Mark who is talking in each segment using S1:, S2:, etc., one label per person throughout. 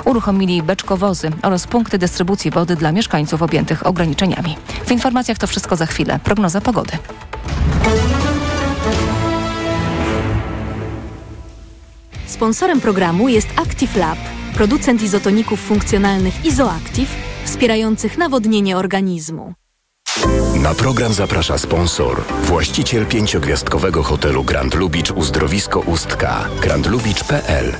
S1: Uruchomili beczkowozy oraz punkty dystrybucji wody dla mieszkańców objętych ograniczeniami. W informacjach to wszystko za chwilę. Prognoza pogody.
S2: Sponsorem programu jest Active Lab, producent izotoników funkcjonalnych Izoactive, wspierających nawodnienie organizmu.
S3: Na program zaprasza sponsor, właściciel 5-gwiazdkowego hotelu Grand Lubicz Uzdrowisko Ustka, grandlubicz.pl.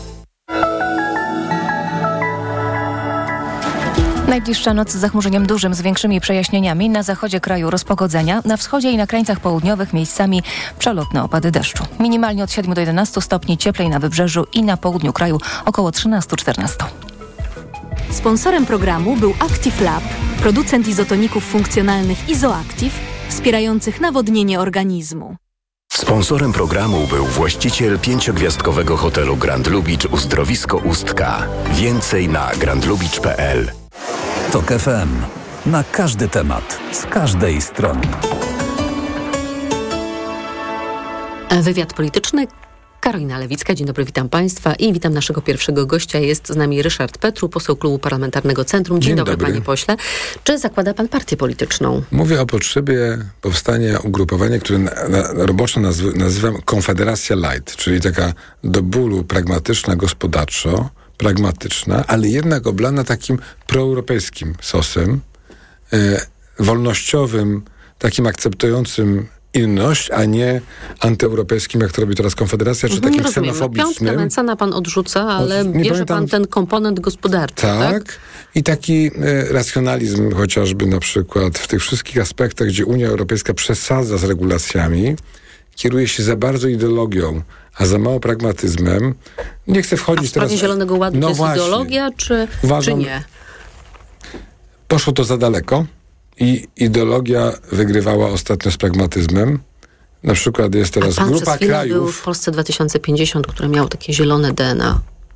S1: Najbliższa noc z zachmurzeniem dużym, z większymi przejaśnieniami. Na zachodzie kraju rozpogodzenia, na wschodzie i na krańcach południowych miejscami przelotne opady deszczu. Minimalnie od 7 do 11 stopni, cieplej na wybrzeżu i na południu kraju około 13-14.
S2: Sponsorem programu był Active Lab, producent izotoników funkcjonalnych Izoactive, wspierających nawodnienie organizmu.
S3: Sponsorem programu był właściciel 5-gwiazdkowego hotelu Grand Lubicz Uzdrowisko Ustka. Więcej na grandlubicz.pl.
S4: TOK FM. Na każdy temat, z każdej strony.
S5: Wywiad polityczny. Karolina Lewicka, dzień dobry, witam Państwa i witam naszego pierwszego gościa. Jest z nami Ryszard Petru, poseł Klubu Parlamentarnego Centrum. Dzień dobry, panie pośle. Czy zakłada pan partię polityczną?
S6: Mówię o potrzebie powstania ugrupowania, które roboczo nazywam Konfederacja Light, czyli taka do bólu pragmatyczna gospodarczo, pragmatyczna, ale jednak oblana takim proeuropejskim sosem, wolnościowym, takim akceptującym inność, a nie antyeuropejskim, jak to robi teraz Konfederacja, czy takim ksenofobicznym.
S5: Piątkę Mencena pan odrzuca, ale bierze pan ten komponent gospodarczy, tak?
S6: I taki racjonalizm chociażby na przykład w tych wszystkich aspektach, gdzie Unia Europejska przesadza z regulacjami, kieruje się za bardzo ideologią, a za mało pragmatyzmem. Nie chcę wchodzić teraz...
S5: A w sprawie Zielonego Ładu to jest ideologia, czy nie?
S6: Poszło to za daleko. I ideologia wygrywała ostatnio z pragmatyzmem. Na przykład jest teraz grupa krajów...
S5: był w Polsce 2050, które miało takie zielone DNA.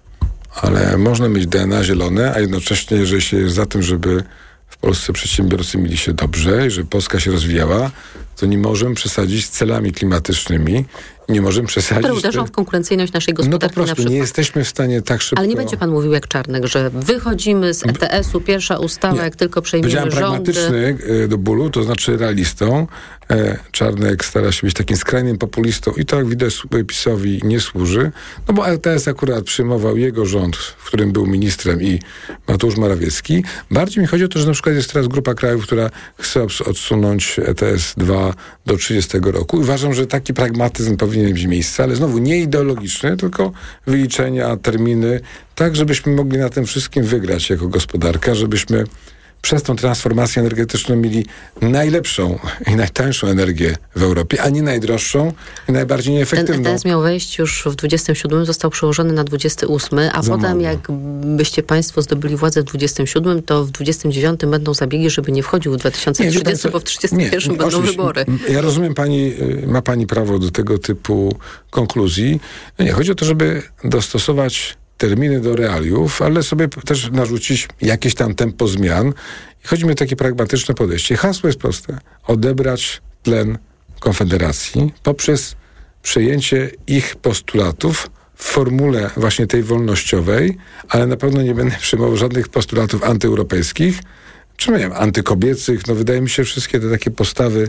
S6: Ale można mieć DNA zielone, a jednocześnie, jeżeli się jest za tym, żeby w Polsce przedsiębiorcy mieli się dobrze i żeby Polska się rozwijała, to nie możemy przesadzić z celami klimatycznymi. Nie możemy przesadzić...
S5: Które uderzą w konkurencyjność naszej gospodarki.
S6: No po prostu nie jesteśmy w stanie tak szybko...
S5: Ale nie będzie pan mówił jak Czarnek, że wychodzimy z ETS-u, pierwsza ustawa, jak tylko przejmiemy rządy...
S6: pragmatyczny do bólu, to znaczy realistą. Czarnek stara się być takim skrajnym populistą i to, jak widać, PiS-owi nie służy. No bo ETS akurat przyjmował jego rząd, w którym był ministrem, i Mateusz Morawiecki. Bardziej mi chodzi o to, że na przykład jest teraz grupa krajów, która chce odsunąć ETS 2 do 30 roku. Uważam, że taki pragmatyzm powinien mieć miejsce, ale znowu nie ideologiczny, tylko wyliczenia, terminy, tak żebyśmy mogli na tym wszystkim wygrać jako gospodarka, żebyśmy przez tą transformację energetyczną mieli najlepszą i najtańszą energię w Europie, a nie najdroższą i najbardziej nieefektywną.
S5: Ten ETS miał wejść już w 27, został przełożony na 28, a potem jakbyście państwo zdobyli władzę w 27, to w 29 będą zabiegi, żeby nie wchodził w 2030, bo w 31 będą wybory.
S6: Ja rozumiem, ma pani prawo do tego typu konkluzji. Nie, chodzi o to, żeby dostosować terminy do realiów, ale sobie też narzucić jakieś tam tempo zmian. I chodzi mi o takie pragmatyczne podejście. Hasło jest proste. Odebrać tlen Konfederacji poprzez przejęcie ich postulatów w formule właśnie tej wolnościowej, ale na pewno nie będę przyjmował żadnych postulatów antyeuropejskich, czy nie wiem, antykobiecych. No wydaje mi się, wszystkie te takie postawy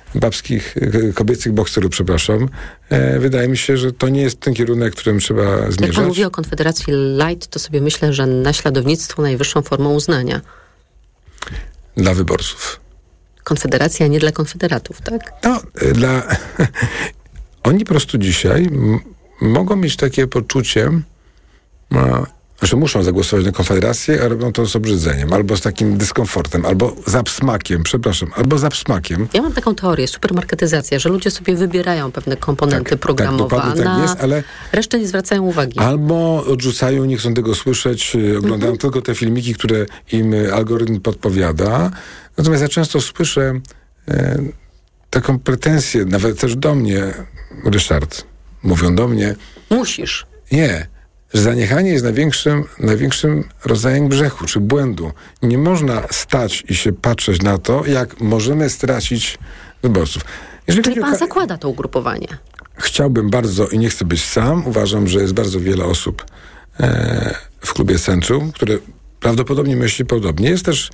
S6: kobiecych bokserów, przepraszam. Wydaje mi się, że to nie jest ten kierunek, którym trzeba zmierzać.
S5: Jak pan mówi o Konfederacji Light, to sobie myślę, że naśladownictwo najwyższą formą uznania.
S6: Dla wyborców.
S5: Konfederacja nie dla konfederatów, tak?
S6: No, oni po prostu dzisiaj mogą mieć takie poczucie, że muszą zagłosować na Konfederację, a robią to z obrzydzeniem, albo z takim dyskomfortem, albo z absmakiem, albo z absmakiem.
S5: Ja mam taką teorię, supermarketyzacja, że ludzie sobie wybierają pewne komponenty programowe, a na resztę nie zwracają uwagi.
S6: Albo odrzucają, nie chcą tego słyszeć, oglądają tylko te filmiki, które im algorytm podpowiada. Natomiast ja często słyszę taką pretensję, nawet też do mnie, Ryszard, mówią do mnie...
S5: Musisz.
S6: Nie, że zaniechanie jest największym rodzajem grzechu czy błędu. Nie można stać i się patrzeć na to, jak możemy stracić wyborców.
S5: Czyli pan zakłada to ugrupowanie?
S6: Chciałbym bardzo i nie chcę być sam. Uważam, że jest bardzo wiele osób w klubie Centrum, które prawdopodobnie myśli podobnie. Jest też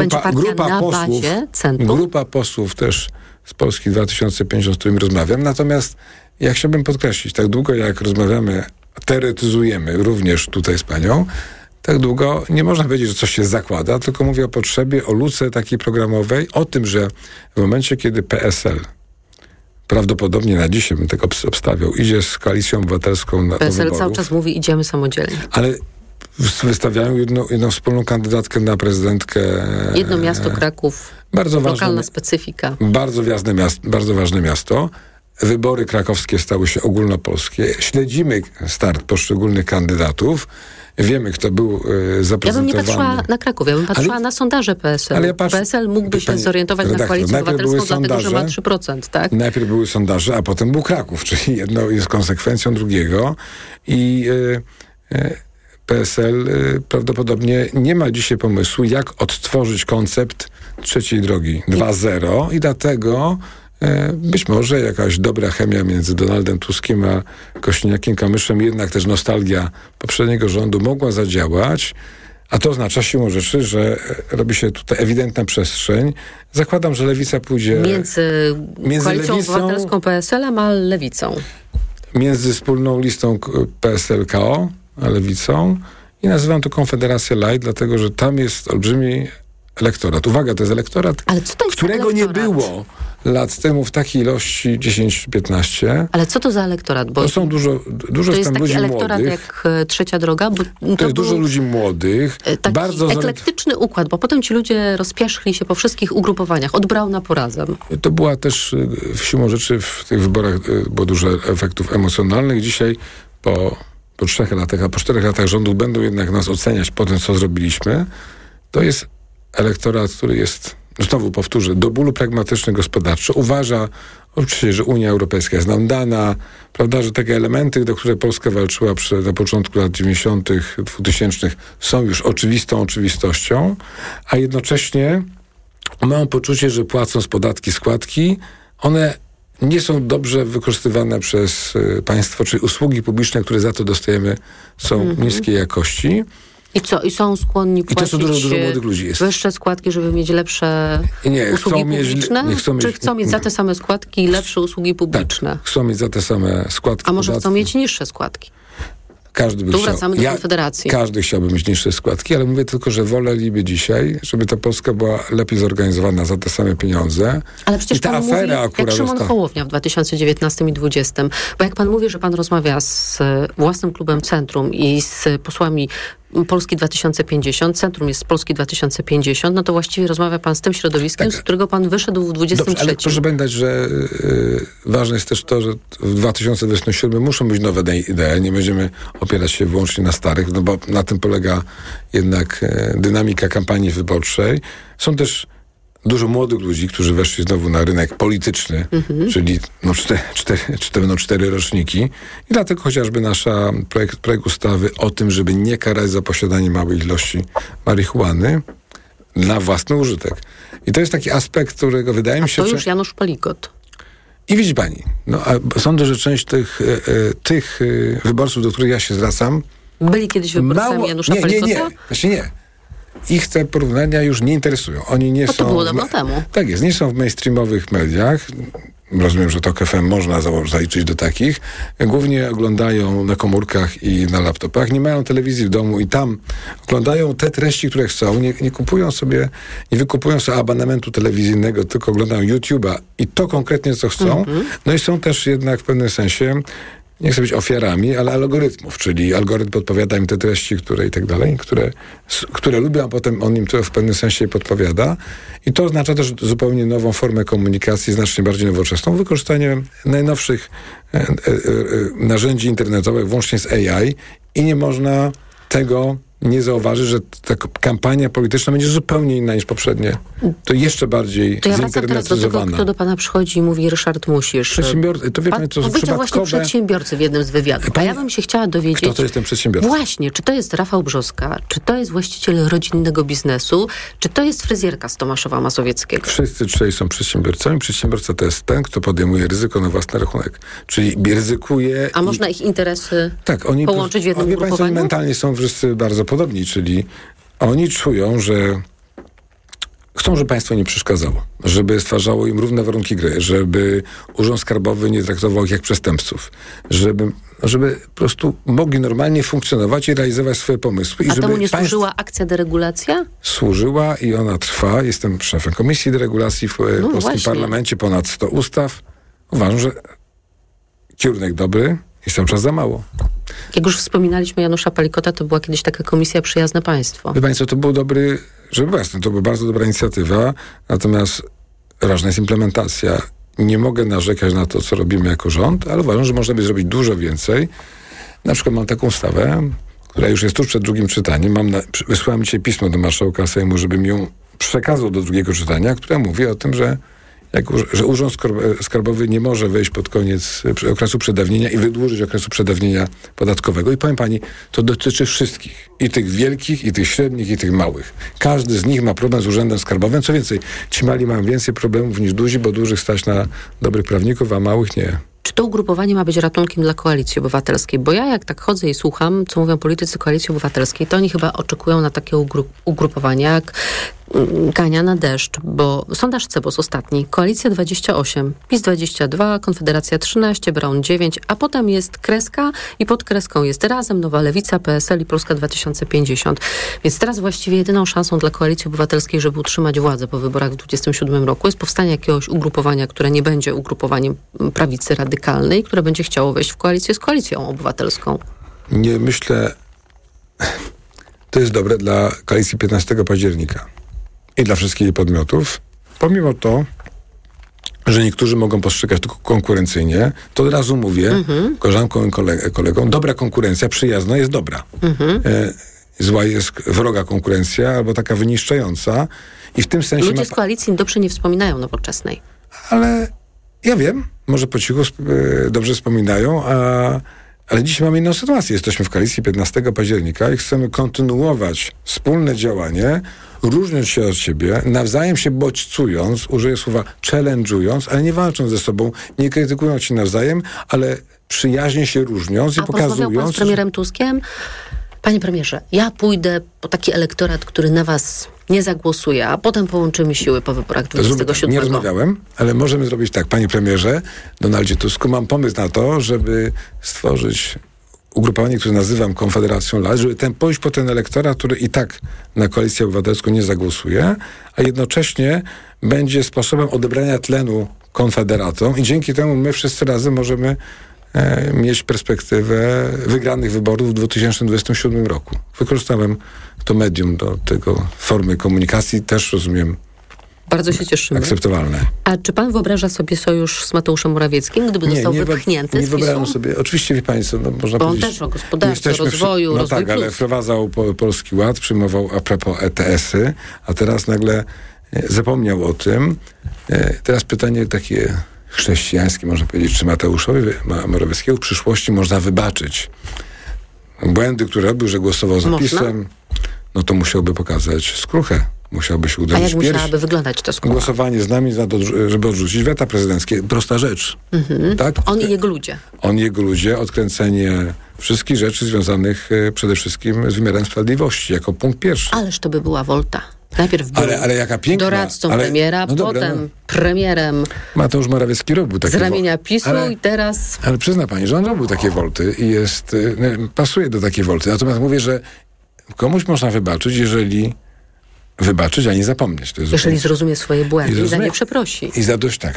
S6: grupa posłów też z Polski 2050, z którymi rozmawiam. Natomiast ja chciałbym podkreślić, tak długo jak rozmawiamy, teoretyzujemy również tutaj z panią, tak długo nie można powiedzieć, że coś się zakłada, tylko mówię o potrzebie, o luce takiej programowej, o tym, że w momencie, kiedy PSL prawdopodobnie na dzisiaj bym tego obstawiał, idzie z Koalicją Obywatelską na
S5: PSL
S6: wyborów,
S5: cały czas mówi, idziemy samodzielnie.
S6: Ale wystawiają jedną wspólną kandydatkę na prezydentkę.
S5: Jedno miasto, Kraków.
S6: Bardzo
S5: lokalna specyfika.
S6: Bardzo ważne miasto. Wybory krakowskie stały się ogólnopolskie. Śledzimy start poszczególnych kandydatów. Wiemy, kto był zaprezentowany.
S5: Ja bym nie patrzyła na Kraków, ja bym patrzyła na sondaże PSL. PSL mógłby się zorientować na Koalicję Obywatelską, dlatego że ma 3%, tak?
S6: Najpierw były sondaże, a potem był Kraków, czyli jedno jest konsekwencją drugiego. I PSL prawdopodobnie nie ma dzisiaj pomysłu, jak odtworzyć koncept trzeciej drogi 2.0 i dlatego być może jakaś dobra chemia między Donaldem Tuskiem a Kośniakiem-Kamyszem, jednak też nostalgia poprzedniego rządu mogła zadziałać, a to oznacza siłą rzeczy, że robi się tutaj ewidentna przestrzeń. Zakładam, że Lewica pójdzie
S5: między Koalicją Obywatelską PSL-em a Lewicą.
S6: Między wspólną listą PSL-KO a Lewicą i nazywam to Konfederacja Light, dlatego, że tam jest olbrzymi elektorat. Uwaga, to jest elektorat, którego nie było lat temu w takiej ilości 10-15.
S5: Ale co to za elektorat? Bo
S6: to są dużo
S5: to
S6: jest
S5: tam
S6: ludzi
S5: elektorat
S6: młodych.
S5: Jak Trzecia Droga? Bo
S6: to jest dużo ludzi młodych.
S5: Taki bardzo eklektyczny układ, bo potem ci ludzie rozpieszchli się po wszystkich ugrupowaniach. Od Brauna po Razem.
S6: To była też siłą rzeczy w tych wyborach było dużo efektów emocjonalnych. Dzisiaj po 3 latach, a po 4 latach rządu będą jednak nas oceniać po tym, co zrobiliśmy. To jest elektorat, który jest, znowu powtórzę, do bólu pragmatyczny gospodarczo. Uważa oczywiście, że Unia Europejska jest nam dana, prawda, że takie elementy, do których Polska walczyła na początku lat 90., 2000 są już oczywistą oczywistością, a jednocześnie mają poczucie, że płacąc podatki, składki, one nie są dobrze wykorzystywane przez państwo, czyli usługi publiczne, które za to dostajemy, są niskiej jakości.
S5: I co? I są skłonni płacić
S6: I to są dużo młodych ludzi jest.
S5: wyższe składki, żeby mieć lepsze usługi publiczne? Czy chcą mieć za te same składki lepsze usługi publiczne?
S6: Tak, chcą mieć za te same składki.
S5: A może chcą mieć niższe składki?
S6: Każdy by
S5: tu wracamy do Konfederacji.
S6: Każdy chciałby mieć niższe składki, ale mówię tylko, że woleliby dzisiaj, żeby ta Polska była lepiej zorganizowana za te same pieniądze.
S5: Ale przecież pan mówi, jak Szymon Hołownia w 2019 i 2020. Bo jak pan mówi, że pan rozmawia z własnym klubem Centrum i z posłami Polski 2050, Centrum jest z Polski 2050, no to właściwie rozmawia pan z tym środowiskiem, z którego pan wyszedł w 23.
S6: Dobrze, ale proszę pamiętać, że ważne jest też to, że w 2027 muszą być nowe idee, nie będziemy opierać się wyłącznie na starych, no bo na tym polega jednak dynamika kampanii wyborczej. Są też dużo młodych ludzi, którzy weszli znowu na rynek polityczny, czyli będą 4 roczniki. I dlatego chociażby nasza projekt ustawy o tym, żeby nie karać za posiadanie małej ilości marihuany na własny użytek. I to jest taki aspekt, którego wydaje mi się...
S5: to już Janusz Palikot.
S6: I widzi pani, a sądzę, że część tych wyborców, do których ja się zwracam...
S5: Byli kiedyś wyborcami Janusza Palikota?
S6: Nie. Właśnie nie. Ich te porównania już nie interesują. Oni nie są...
S5: To było dawno temu.
S6: Tak jest, nie są w mainstreamowych mediach. Rozumiem, że TOK FM można zaliczyć do takich. Głównie oglądają na komórkach i na laptopach. Nie mają telewizji w domu i tam oglądają te treści, które chcą. Nie wykupują sobie abonamentu telewizyjnego, tylko oglądają YouTube'a i to konkretnie, co chcą. No i są też jednak w pewnym sensie, nie chcę być ofiarami, ale algorytmów, czyli algorytm podpowiada im te treści, które i tak dalej, które lubią, a potem on im to w pewnym sensie podpowiada. I to oznacza też zupełnie nową formę komunikacji, znacznie bardziej nowoczesną, wykorzystanie najnowszych narzędzi internetowych, włącznie z AI i nie można tego nie zauważy, że ta kampania polityczna będzie zupełnie inna niż poprzednie. To jeszcze bardziej
S5: to ja wracam teraz do tego, kto do pana przychodzi i mówi: Ryszard, musisz.
S6: Przedsiębiorcy, to wie pan, to
S5: powiedział właśnie przedsiębiorcy w jednym z wywiadów. A ja bym się chciała dowiedzieć...
S6: Kto to jest ten przedsiębiorca?
S5: Właśnie, czy to jest Rafał Brzoska, czy to jest właściciel rodzinnego biznesu, czy to jest fryzjerka z Tomaszowa Mazowieckiego?
S6: Wszyscy trzej są przedsiębiorcami. Przedsiębiorca to jest ten, kto podejmuje ryzyko na własny rachunek. Czyli ryzykuje...
S5: A można ich interesy połączyć w jednym grupowaniu?
S6: Państwo mentalnie są wszyscy bardzo podobni, czyli oni czują, że chcą, żeby państwo nie przeszkadzało, żeby stwarzało im równe warunki gry, żeby Urząd Skarbowy nie traktował ich jak przestępców, żeby po prostu mogli normalnie funkcjonować i realizować swoje pomysły.
S5: A temu nie służyła akcja deregulacja?
S6: Służyła i ona trwa. Jestem szefem Komisji Deregulacji w polskim parlamencie, ponad 100 ustaw. Uważam, że kierunek dobry jest cały czas za mało.
S5: Jak już wspominaliśmy Janusza Palikota, to była kiedyś taka komisja Przyjazne Państwo.
S6: Wie państwo, to był dobry, żeby było jasne, to była bardzo dobra inicjatywa, natomiast ważna jest implementacja. Nie mogę narzekać na to, co robimy jako rząd, ale uważam, że można by zrobić dużo więcej. Na przykład mam taką ustawę, która już jest tuż przed drugim czytaniem. Wysłałem dzisiaj pismo do marszałka Sejmu, żebym ją przekazał do drugiego czytania, która mówi o tym, że Urząd Skarbowy nie może wejść pod koniec okresu przedawnienia i wydłużyć okresu przedawnienia podatkowego. I powiem pani, to dotyczy wszystkich. I tych wielkich, i tych średnich, i tych małych. Każdy z nich ma problem z Urzędem Skarbowym. Co więcej, ci mali mają więcej problemów niż duzi, bo dużych stać na dobrych prawników, a małych nie.
S5: Czy to ugrupowanie ma być ratunkiem dla Koalicji Obywatelskiej? Bo ja jak tak chodzę i słucham, co mówią politycy Koalicji Obywatelskiej, to oni chyba oczekują na takie ugrupowania jak kania na deszcz, bo sondaż CEBOS ostatni, Koalicja 28, PiS 22, Konfederacja 13, Braun 9, a potem jest kreska i pod kreską jest Razem, Nowa Lewica, PSL i Polska 2050. Więc teraz właściwie jedyną szansą dla Koalicji Obywatelskiej, żeby utrzymać władzę po wyborach w 2027 roku jest powstanie jakiegoś ugrupowania, które nie będzie ugrupowaniem prawicy radykalnej, które będzie chciało wejść w koalicję z Koalicją Obywatelską.
S6: Nie myślę... To jest dobre dla Koalicji 15 października. I dla wszystkich jej podmiotów. Pomimo to, że niektórzy mogą postrzegać tylko konkurencyjnie, to od razu mówię koleżankom i kolegom, dobra konkurencja, przyjazna jest dobra. Zła jest wroga konkurencja, albo taka wyniszczająca. I w tym sensie...
S5: Ludzie z koalicji dobrze nie wspominają Nowoczesnej.
S6: Ale ja wiem, może po cichu dobrze wspominają, ale dzisiaj mamy inną sytuację. Jesteśmy w koalicji 15 października i chcemy kontynuować wspólne działanie, różniąc się od siebie, nawzajem się bodźcując, użyję słowa challenge'ując, ale nie walcząc ze sobą, nie krytykując się nawzajem, ale przyjaźnie się różniąc i pokazując... A porozmawiał pan z premierem
S5: Tuskiem? Panie premierze, ja pójdę po taki elektorat, który na was nie zagłosuje, a potem połączymy siły po wyborach 27.
S6: Nie rozmawiałem, ale możemy zrobić tak. Panie premierze, Donaldzie Tusku, mam pomysł na to, żeby stworzyć ugrupowanie, które nazywam Konfederacją Lat, żeby pójść po ten elektorat, który i tak na Koalicję Obywatelską nie zagłosuje, a jednocześnie będzie sposobem odebrania tlenu konfederatom i dzięki temu my wszyscy razem możemy mieć perspektywę wygranych wyborów w 2027 roku. Wykorzystałem to medium do tego formy komunikacji, też rozumiem.
S5: Bardzo się cieszymy.
S6: Akceptowalne.
S5: A czy pan wyobraża sobie sojusz z Mateuszem Morawieckim, gdyby został wypchnięty z PiS-u?
S6: Nie wyobrażam sobie. Oczywiście, wie państwo, można powiedzieć...
S5: On też o gospodarce, rozwoju,
S6: No
S5: rozwój
S6: tak, ale wprowadzał Polski Ład, przyjmował a propos ETS-y, a teraz nagle zapomniał o tym. Teraz pytanie takie chrześcijańskie, można powiedzieć, czy Mateuszowi Morawieckiemu w przyszłości można wybaczyć błędy, które robił, że głosował za PiS-em, no to musiałby pokazać skruchę. Musiałby się uderzyć w pierś.
S5: A jak musiałaby wyglądać ta skrucha?
S6: Głosowanie z nami, żeby odrzucić weta prezydenckie. Prosta rzecz. Tak?
S5: On i jego ludzie.
S6: On i jego ludzie. Odkręcenie wszystkich rzeczy związanych przede wszystkim z wymiarem sprawiedliwości, jako punkt pierwszy.
S5: Ależ to by była wolta. Najpierw był
S6: ale jaka piękna,
S5: doradcą premiera, potem premierem
S6: Mateusz Morawiecki robił takie
S5: z ramienia PiS-u i teraz...
S6: Ale przyzna pani, że on robił takie wolty i pasuje do takiej wolty. Natomiast mówię, że komuś można wybaczyć, jeżeli wybaczyć, a nie zapomnieć. To jest
S5: jeżeli zrozumie swoje błędy i za nie przeprosi.
S6: I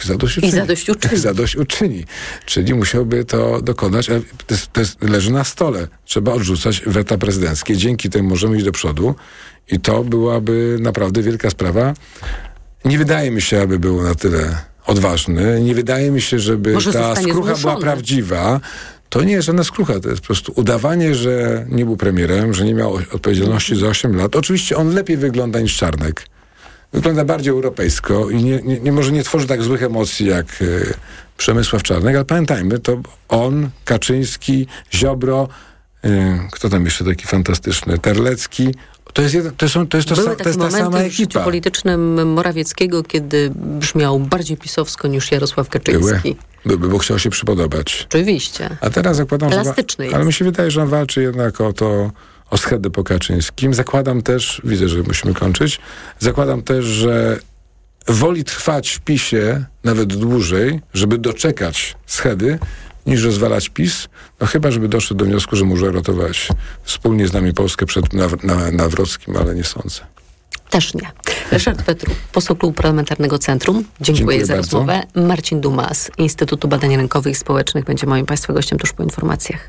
S6: zadośćuczyni. Czyli musiałby to dokonać, ale to leży na stole. Trzeba odrzucać weta prezydenckie. Dzięki temu możemy iść do przodu i to byłaby naprawdę wielka sprawa. Nie wydaje mi się, aby był na tyle odważny. Nie wydaje mi się, żeby ta skrucha była prawdziwa. to nie jest żadna skrucha, to jest po prostu udawanie, że nie był premierem, że nie miał odpowiedzialności za 8 lat. Oczywiście on lepiej wygląda niż Czarnek. Wygląda bardziej europejsko i może nie tworzy tak złych emocji jak Przemysław Czarnek, ale pamiętajmy, to on, Kaczyński, Ziobro, kto tam jeszcze taki fantastyczny, Terlecki, to jest ta sama ekipa.
S5: W życiu politycznym Morawieckiego, kiedy brzmiał bardziej pisowsko niż Jarosław Kaczyński.
S6: Bo chciał się przypodobać.
S5: Oczywiście.
S6: A teraz zakładam,
S5: ale
S6: mi się wydaje, że on walczy jednak o schedę po Kaczyńskim. Zakładam też, widzę, że musimy kończyć, zakładam też, że woli trwać w PiS-ie nawet dłużej, żeby doczekać schedy, niż rozwalać PiS, chyba, żeby doszedł do wniosku, że może ratować wspólnie z nami Polskę przed Nawrockim, ale nie sądzę.
S5: Też nie. Ryszard Petru, poseł Klubu Parlamentarnego Centrum. Dziękuję za rozmowę. Marcin Duma z Instytutu Badań Rynkowych i Społecznych będzie moim Państwa gościem tuż po informacjach.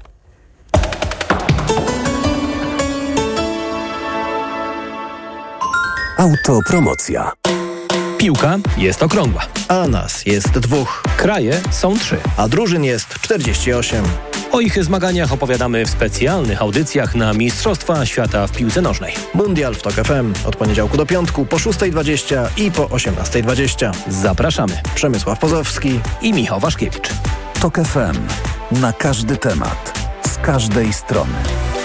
S4: Autopromocja.
S7: Piłka jest okrągła.
S8: A nas jest 2.
S7: Kraje są 3.
S8: A drużyn jest 48.
S7: O ich zmaganiach opowiadamy w specjalnych audycjach na Mistrzostwa Świata w piłce nożnej.
S8: Mundial w TOK FM od poniedziałku do piątku po 6:20 i po 18:20.
S7: Zapraszamy.
S8: Przemysław Pozowski
S7: i Michał Waszkiewicz.
S4: TOK FM. Na każdy temat. Z każdej strony.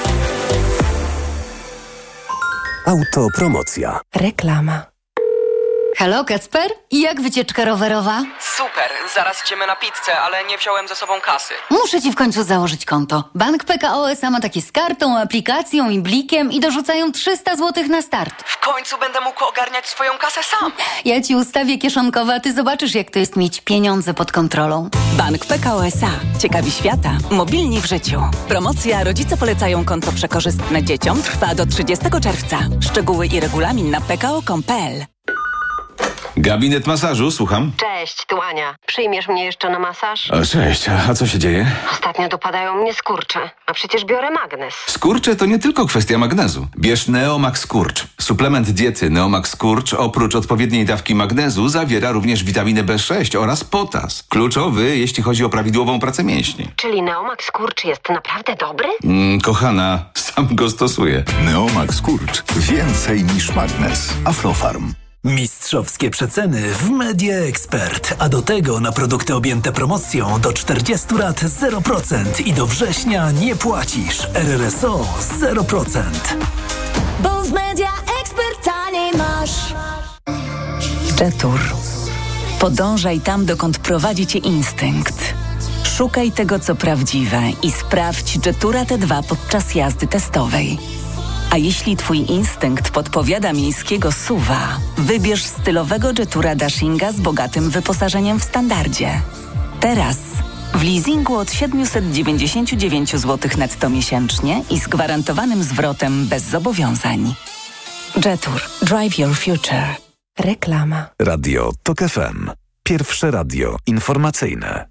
S4: Autopromocja.
S1: Reklama.
S9: Halo, Kacper? Jak wycieczka rowerowa?
S10: Super, zaraz idziemy na pizzę, ale nie wziąłem ze sobą kasy.
S9: Muszę ci w końcu założyć konto. Bank PKO SA ma takie z kartą, aplikacją i blikiem i dorzucają 300 zł na start.
S10: W końcu będę mógł ogarniać swoją kasę sam.
S9: Ja ci ustawię kieszonkowe, a ty zobaczysz, jak to jest mieć pieniądze pod kontrolą.
S11: Bank PKO SA. Ciekawi świata. Mobilni w życiu. Promocja Rodzice polecają konto przekorzystne dzieciom trwa do 30 czerwca. Szczegóły i regulamin na pko.com.pl.
S12: Gabinet masażu, słucham.
S13: Cześć, tu Ania. Przyjmiesz mnie jeszcze na masaż?
S12: O, cześć, a co się dzieje?
S13: Ostatnio dopadają mnie skurcze, a przecież biorę magnez.
S12: Skurcze to nie tylko kwestia magnezu. Bierz Neomax Skurcz. Suplement diety Neomax Skurcz oprócz odpowiedniej dawki magnezu zawiera również witaminę B6 oraz potas. Kluczowy, jeśli chodzi o prawidłową pracę mięśni.
S13: Czyli Neomax Skurcz jest naprawdę dobry?
S12: Kochana, sam go stosuję.
S3: Neomax Skurcz. Więcej niż magnez. Aflofarm.
S14: Mistrzowskie przeceny w Media Expert, a do tego na produkty objęte promocją do 40 lat 0% i do września nie płacisz. RRSO 0%.
S15: Bo w Media Expert taniej masz.
S11: Jetour. Podążaj tam, dokąd prowadzi cię instynkt. Szukaj tego, co prawdziwe i sprawdź Jetoura T2 podczas jazdy testowej. A jeśli twój instynkt podpowiada miejskiego SUV-a, wybierz stylowego Jetoura Dashinga z bogatym wyposażeniem w standardzie. Teraz w leasingu od 799 zł netto miesięcznie i z gwarantowanym zwrotem bez zobowiązań. Jetour. Drive your future.
S1: Reklama.
S4: Radio TOK FM. Pierwsze radio informacyjne.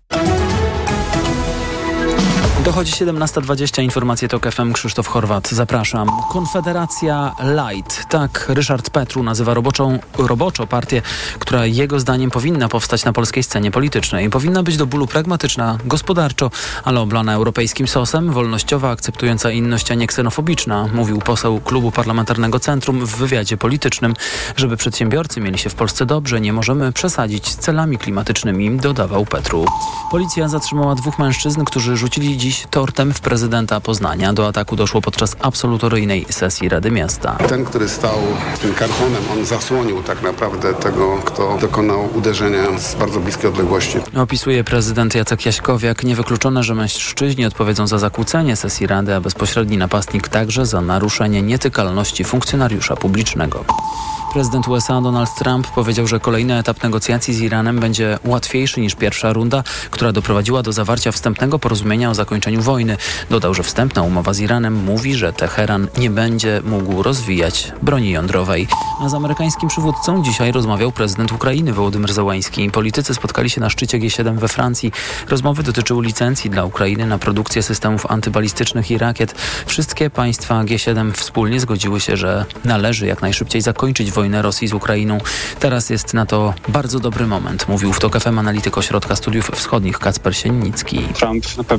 S16: Dochodzi 17:20, informacje TOK FM, Krzysztof Horwat, zapraszam. Konfederacja Light, tak Ryszard Petru nazywa roboczo partię, która jego zdaniem powinna powstać na polskiej scenie politycznej. Powinna być do bólu pragmatyczna, gospodarczo, ale oblana europejskim sosem, wolnościowa, akceptująca inność, a nie ksenofobiczna, mówił poseł Klubu Parlamentarnego Centrum w wywiadzie politycznym. Żeby przedsiębiorcy mieli się w Polsce dobrze, nie możemy przesadzić z celami klimatycznymi, dodawał Petru. Policja zatrzymała 2 mężczyzn, którzy rzucili dziś tortem w prezydenta Poznania. Do ataku doszło podczas absolutoryjnej sesji Rady Miasta.
S17: Ten, który stał z tym kartonem, on zasłonił tak naprawdę tego, kto dokonał uderzenia z bardzo bliskiej odległości.
S16: Opisuje prezydent Jacek Jaśkowiak. Niewykluczone, że mężczyźni odpowiedzą za zakłócenie sesji Rady, a bezpośredni napastnik także za naruszenie nietykalności funkcjonariusza publicznego. Prezydent USA Donald Trump powiedział, że kolejny etap negocjacji z Iranem będzie łatwiejszy niż pierwsza runda, która doprowadziła do zawarcia wstępnego porozumienia o zakończeniu wojny. Dodał, że wstępna umowa z Iranem mówi, że Teheran nie będzie mógł rozwijać broni jądrowej. A z amerykańskim przywódcą dzisiaj rozmawiał prezydent Ukrainy Wołodymyr Zełański. Politycy spotkali się na szczycie G7 we Francji. Rozmowy dotyczyły licencji dla Ukrainy na produkcję systemów antybalistycznych i rakiet. Wszystkie państwa G7 wspólnie zgodziły się, że należy jak najszybciej zakończyć wojnę Rosji z Ukrainą. Teraz jest na to bardzo dobry moment, mówił w TOK FM analityk Ośrodka Studiów Wschodnich Kacper Siennicki.
S18: Trump na pewno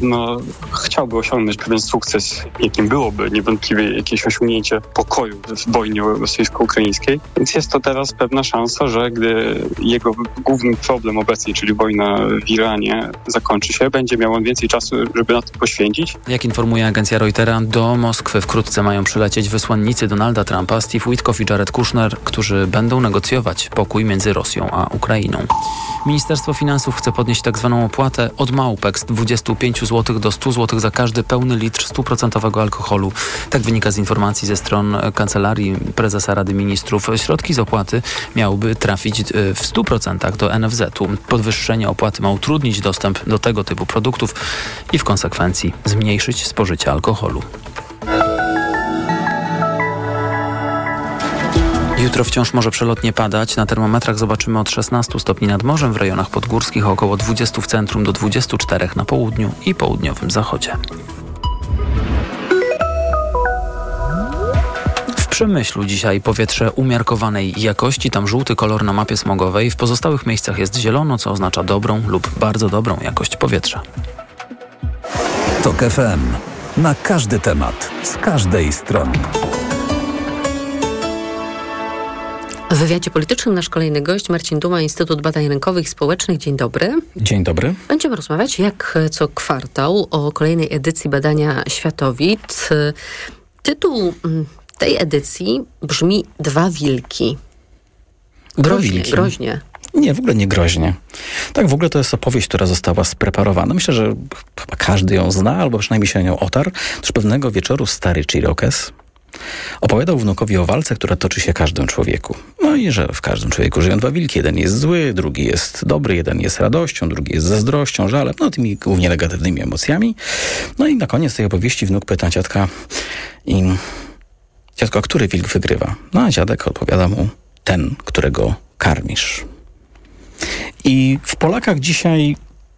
S18: chciałby osiągnąć pewien sukces, jakim byłoby niewątpliwie jakieś osiągnięcie pokoju w wojnie rosyjsko-ukraińskiej. Więc jest to teraz pewna szansa, że gdy jego główny problem obecnie, czyli wojna w Iranie, zakończy się, będzie miał on więcej czasu, żeby na to poświęcić.
S16: Jak informuje agencja Reutera, do Moskwy wkrótce mają przylecieć wysłannicy Donalda Trumpa, Steve Witkoff i Jared Kushner, którzy będą negocjować pokój między Rosją a Ukrainą. Ministerstwo Finansów chce podnieść tzw. opłatę od małpek z 25 zł do 100 zł za każdy pełny litr 100% alkoholu. Tak wynika z informacji ze stron Kancelarii Prezesa Rady Ministrów. Środki z opłaty miałyby trafić w 100% do NFZ-u. Podwyższenie opłaty ma utrudnić dostęp do tego typu produktów i w konsekwencji zmniejszyć spożycie alkoholu. Jutro wciąż może przelotnie padać. Na termometrach zobaczymy od 16 stopni nad morzem, w rejonach podgórskich około 20 w centrum do 24 na południu i południowym zachodzie. W Przemyślu dzisiaj powietrze umiarkowanej jakości, tam żółty kolor na mapie smogowej. W pozostałych miejscach jest zielono, co oznacza dobrą lub bardzo dobrą jakość powietrza.
S4: TOK FM. Na każdy temat, z każdej strony.
S5: W wywiadzie politycznym nasz kolejny gość Marcin Duma, Instytut Badań Rynkowych i Społecznych. Dzień dobry.
S19: Dzień dobry.
S5: Będziemy rozmawiać jak co kwartał o kolejnej edycji badania Światowit. Tytuł tej edycji brzmi Dwa wilki. Groźnie.
S19: Nie, w ogóle nie groźnie. Tak, w ogóle to jest opowieść, która została spreparowana. Myślę, że chyba każdy ją zna, albo przynajmniej się nią otarł. Otóż pewnego wieczoru stary Cherokes opowiadał wnukowi o walce, która toczy się każdym człowieku. No i że w każdym człowieku żyją dwa wilki. Jeden jest zły, drugi jest dobry, jeden jest radością, drugi jest zazdrością, żalem, no tymi głównie negatywnymi emocjami. No i na koniec tej opowieści wnuk pyta ciotko, a który wilk wygrywa? No a dziadek odpowiada mu, ten, którego karmisz. I w Polakach dzisiaj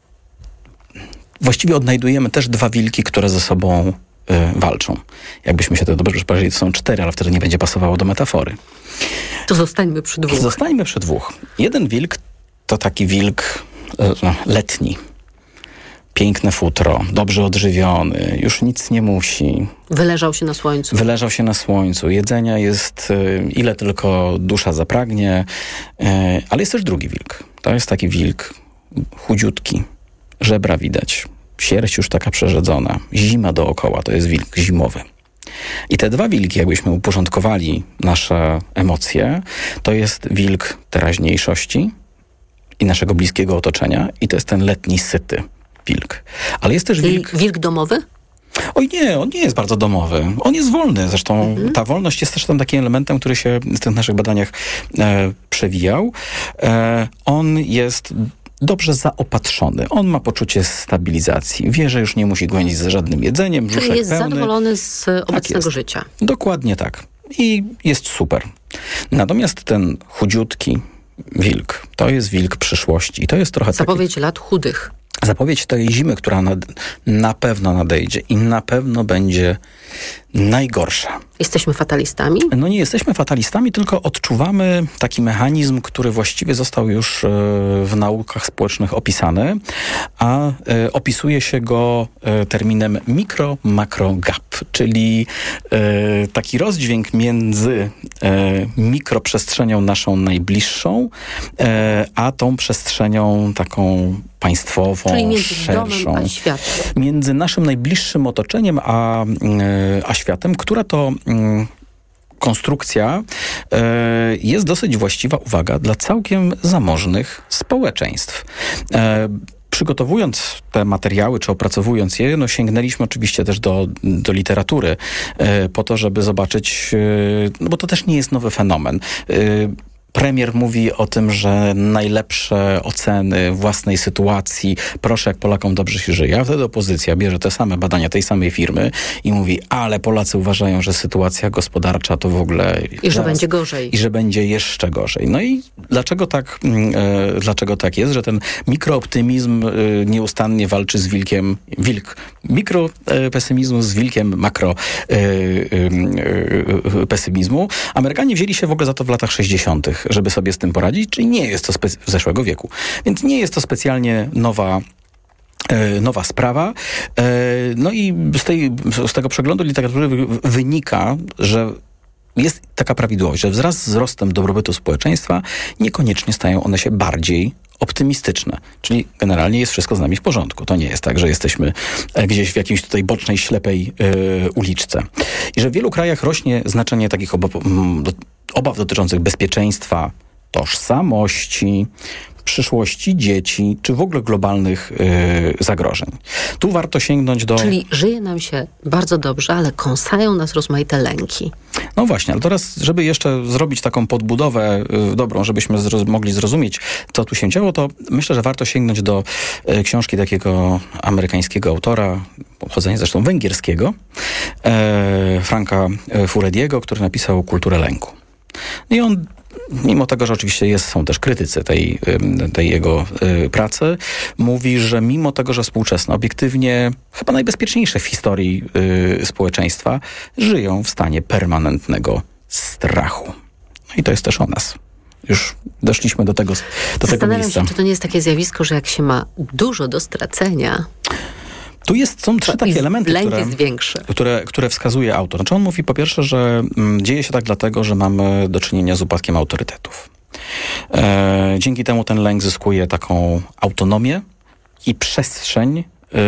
S19: właściwie odnajdujemy też dwa wilki, które ze sobą walczą. Jakbyśmy się to dobrze przypatrzyli, to są 4, ale wtedy nie będzie pasowało do metafory.
S5: To zostańmy przy 2.
S19: Zostańmy przy 2. Jeden wilk to taki wilk letni. Piękne futro, dobrze odżywiony, już nic nie musi.
S5: Wyleżał się na słońcu. Jedzenia jest ile tylko dusza zapragnie. Ale jest też drugi wilk. To jest taki wilk chudziutki. Żebra widać. Sierść już taka przerzedzona. Zima dookoła. To jest wilk zimowy. I te dwa wilki, jakbyśmy uporządkowali nasze emocje, to jest wilk teraźniejszości i naszego bliskiego otoczenia. I to jest ten letni, syty wilk. Ale jest też wilk... Wilk domowy?
S19: Oj nie, on nie jest bardzo domowy. On jest wolny. Zresztą ta wolność jest też tam takim elementem, który się w tych naszych badaniach przewijał. On jest dobrze zaopatrzony. On ma poczucie stabilizacji. Wie, że już nie musi gonić za żadnym jedzeniem. Brzuszek
S5: Czyli jest
S19: pełny.
S5: zadowolony z obecnego życia.
S19: Dokładnie tak. I jest super. Natomiast ten chudziutki wilk, to jest wilk przyszłości. I to jest trochę
S5: zapowiedź lat chudych.
S19: Zapowiedź tej zimy, która na pewno nadejdzie i na pewno będzie najgorsza.
S5: Jesteśmy fatalistami?
S19: No nie jesteśmy fatalistami, tylko odczuwamy taki mechanizm, który właściwie został już w naukach społecznych opisany, a opisuje się go terminem mikro-makro-gap, czyli taki rozdźwięk między mikroprzestrzenią naszą najbliższą, a tą przestrzenią taką państwową,
S5: czyli między
S19: szerszą.
S5: domem a światem.
S19: Między naszym najbliższym otoczeniem a światem, która to konstrukcja jest dosyć właściwa, uwaga, dla całkiem zamożnych społeczeństw. Przygotowując te materiały, czy opracowując je, sięgnęliśmy oczywiście też do literatury po to, żeby zobaczyć, bo to też nie jest nowy fenomen. Premier mówi o tym, że najlepsze oceny własnej sytuacji, proszę, jak Polakom dobrze się żyje. A wtedy opozycja bierze te same badania tej samej firmy i mówi, ale Polacy uważają, że sytuacja gospodarcza to w ogóle...
S5: I że będzie gorzej.
S19: I że będzie jeszcze gorzej. No i dlaczego tak jest, że ten mikrooptymizm nieustannie walczy z wilkiem... Mikropesymizmu z wilkiem makropesymizmu. Amerykanie wzięli się w ogóle za to w latach 60., żeby sobie z tym poradzić, czyli nie jest to z zeszłego wieku. Więc nie jest to specjalnie nowa sprawa. No i z tego przeglądu literatury wynika, że jest taka prawidłowość, że wraz z wzrostem dobrobytu społeczeństwa niekoniecznie stają one się bardziej optymistyczne. Czyli generalnie jest wszystko z nami w porządku. To nie jest tak, że jesteśmy gdzieś w jakiejś tutaj bocznej, ślepej uliczce. I że w wielu krajach rośnie znaczenie takich obaw dotyczących bezpieczeństwa, tożsamości, przyszłości dzieci, czy w ogóle globalnych zagrożeń. Tu warto sięgnąć do...
S5: Czyli żyje nam się bardzo dobrze, ale kąsają nas rozmaite lęki.
S19: No właśnie, ale teraz, żeby jeszcze zrobić taką podbudowę dobrą, żebyśmy mogli zrozumieć, co tu się działo, to myślę, że warto sięgnąć do książki takiego amerykańskiego autora, pochodzenia zresztą węgierskiego, Franka Furediego, który napisał Kulturę lęku. I on, mimo tego, że oczywiście są też krytycy tej jego pracy, mówi, że mimo tego, że współczesne, obiektywnie chyba najbezpieczniejsze w historii społeczeństwa, żyją w stanie permanentnego strachu. No i to jest też o nas. Już doszliśmy do tego miejsca.
S5: Zastanawiam się, czy to nie jest takie zjawisko, że jak się ma dużo do stracenia...
S19: Tu są trzy takie elementy, które wskazuje autor. Znaczy on mówi po pierwsze, że dzieje się tak dlatego, że mamy do czynienia z upadkiem autorytetów. Dzięki temu ten lęk zyskuje taką autonomię i przestrzeń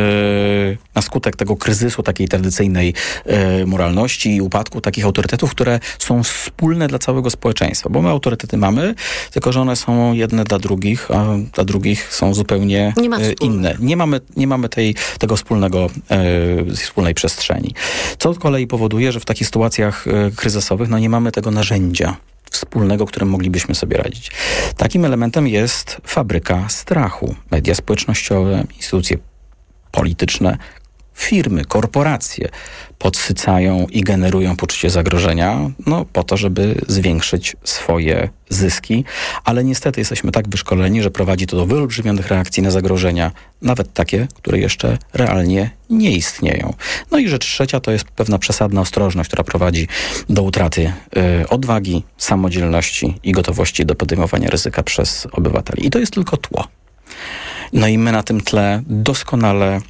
S19: na skutek tego kryzysu takiej tradycyjnej moralności i upadku takich autorytetów, które są wspólne dla całego społeczeństwa. Bo my autorytety mamy, tylko że one są jedne dla drugich, a dla drugich są zupełnie inne. Nie mamy tego wspólnej przestrzeni. Co z kolei powoduje, że w takich sytuacjach kryzysowych nie mamy tego narzędzia wspólnego, którym moglibyśmy sobie radzić. Takim elementem jest fabryka strachu. Media społecznościowe, instytucje polityczne, firmy, korporacje podsycają i generują poczucie zagrożenia, po to, żeby zwiększyć swoje zyski, ale niestety jesteśmy tak wyszkoleni, że prowadzi to do wyolbrzymionych reakcji na zagrożenia, nawet takie, które jeszcze realnie nie istnieją. No i rzecz trzecia to jest pewna przesadna ostrożność, która prowadzi do utraty odwagi, samodzielności i gotowości do podejmowania ryzyka przez obywateli. I to jest tylko tło. No i my na tym tle doskonale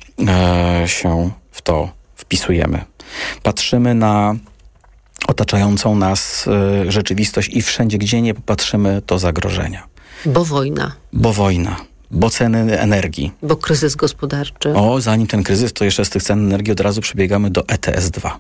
S19: się w to wpisujemy. Patrzymy na otaczającą nas rzeczywistość i wszędzie, gdzie nie popatrzymy, to zagrożenia.
S5: Bo wojna.
S19: Bo ceny energii.
S5: Bo kryzys gospodarczy.
S19: Zanim ten kryzys, to jeszcze z tych cen energii od razu przebiegamy do ETS-2.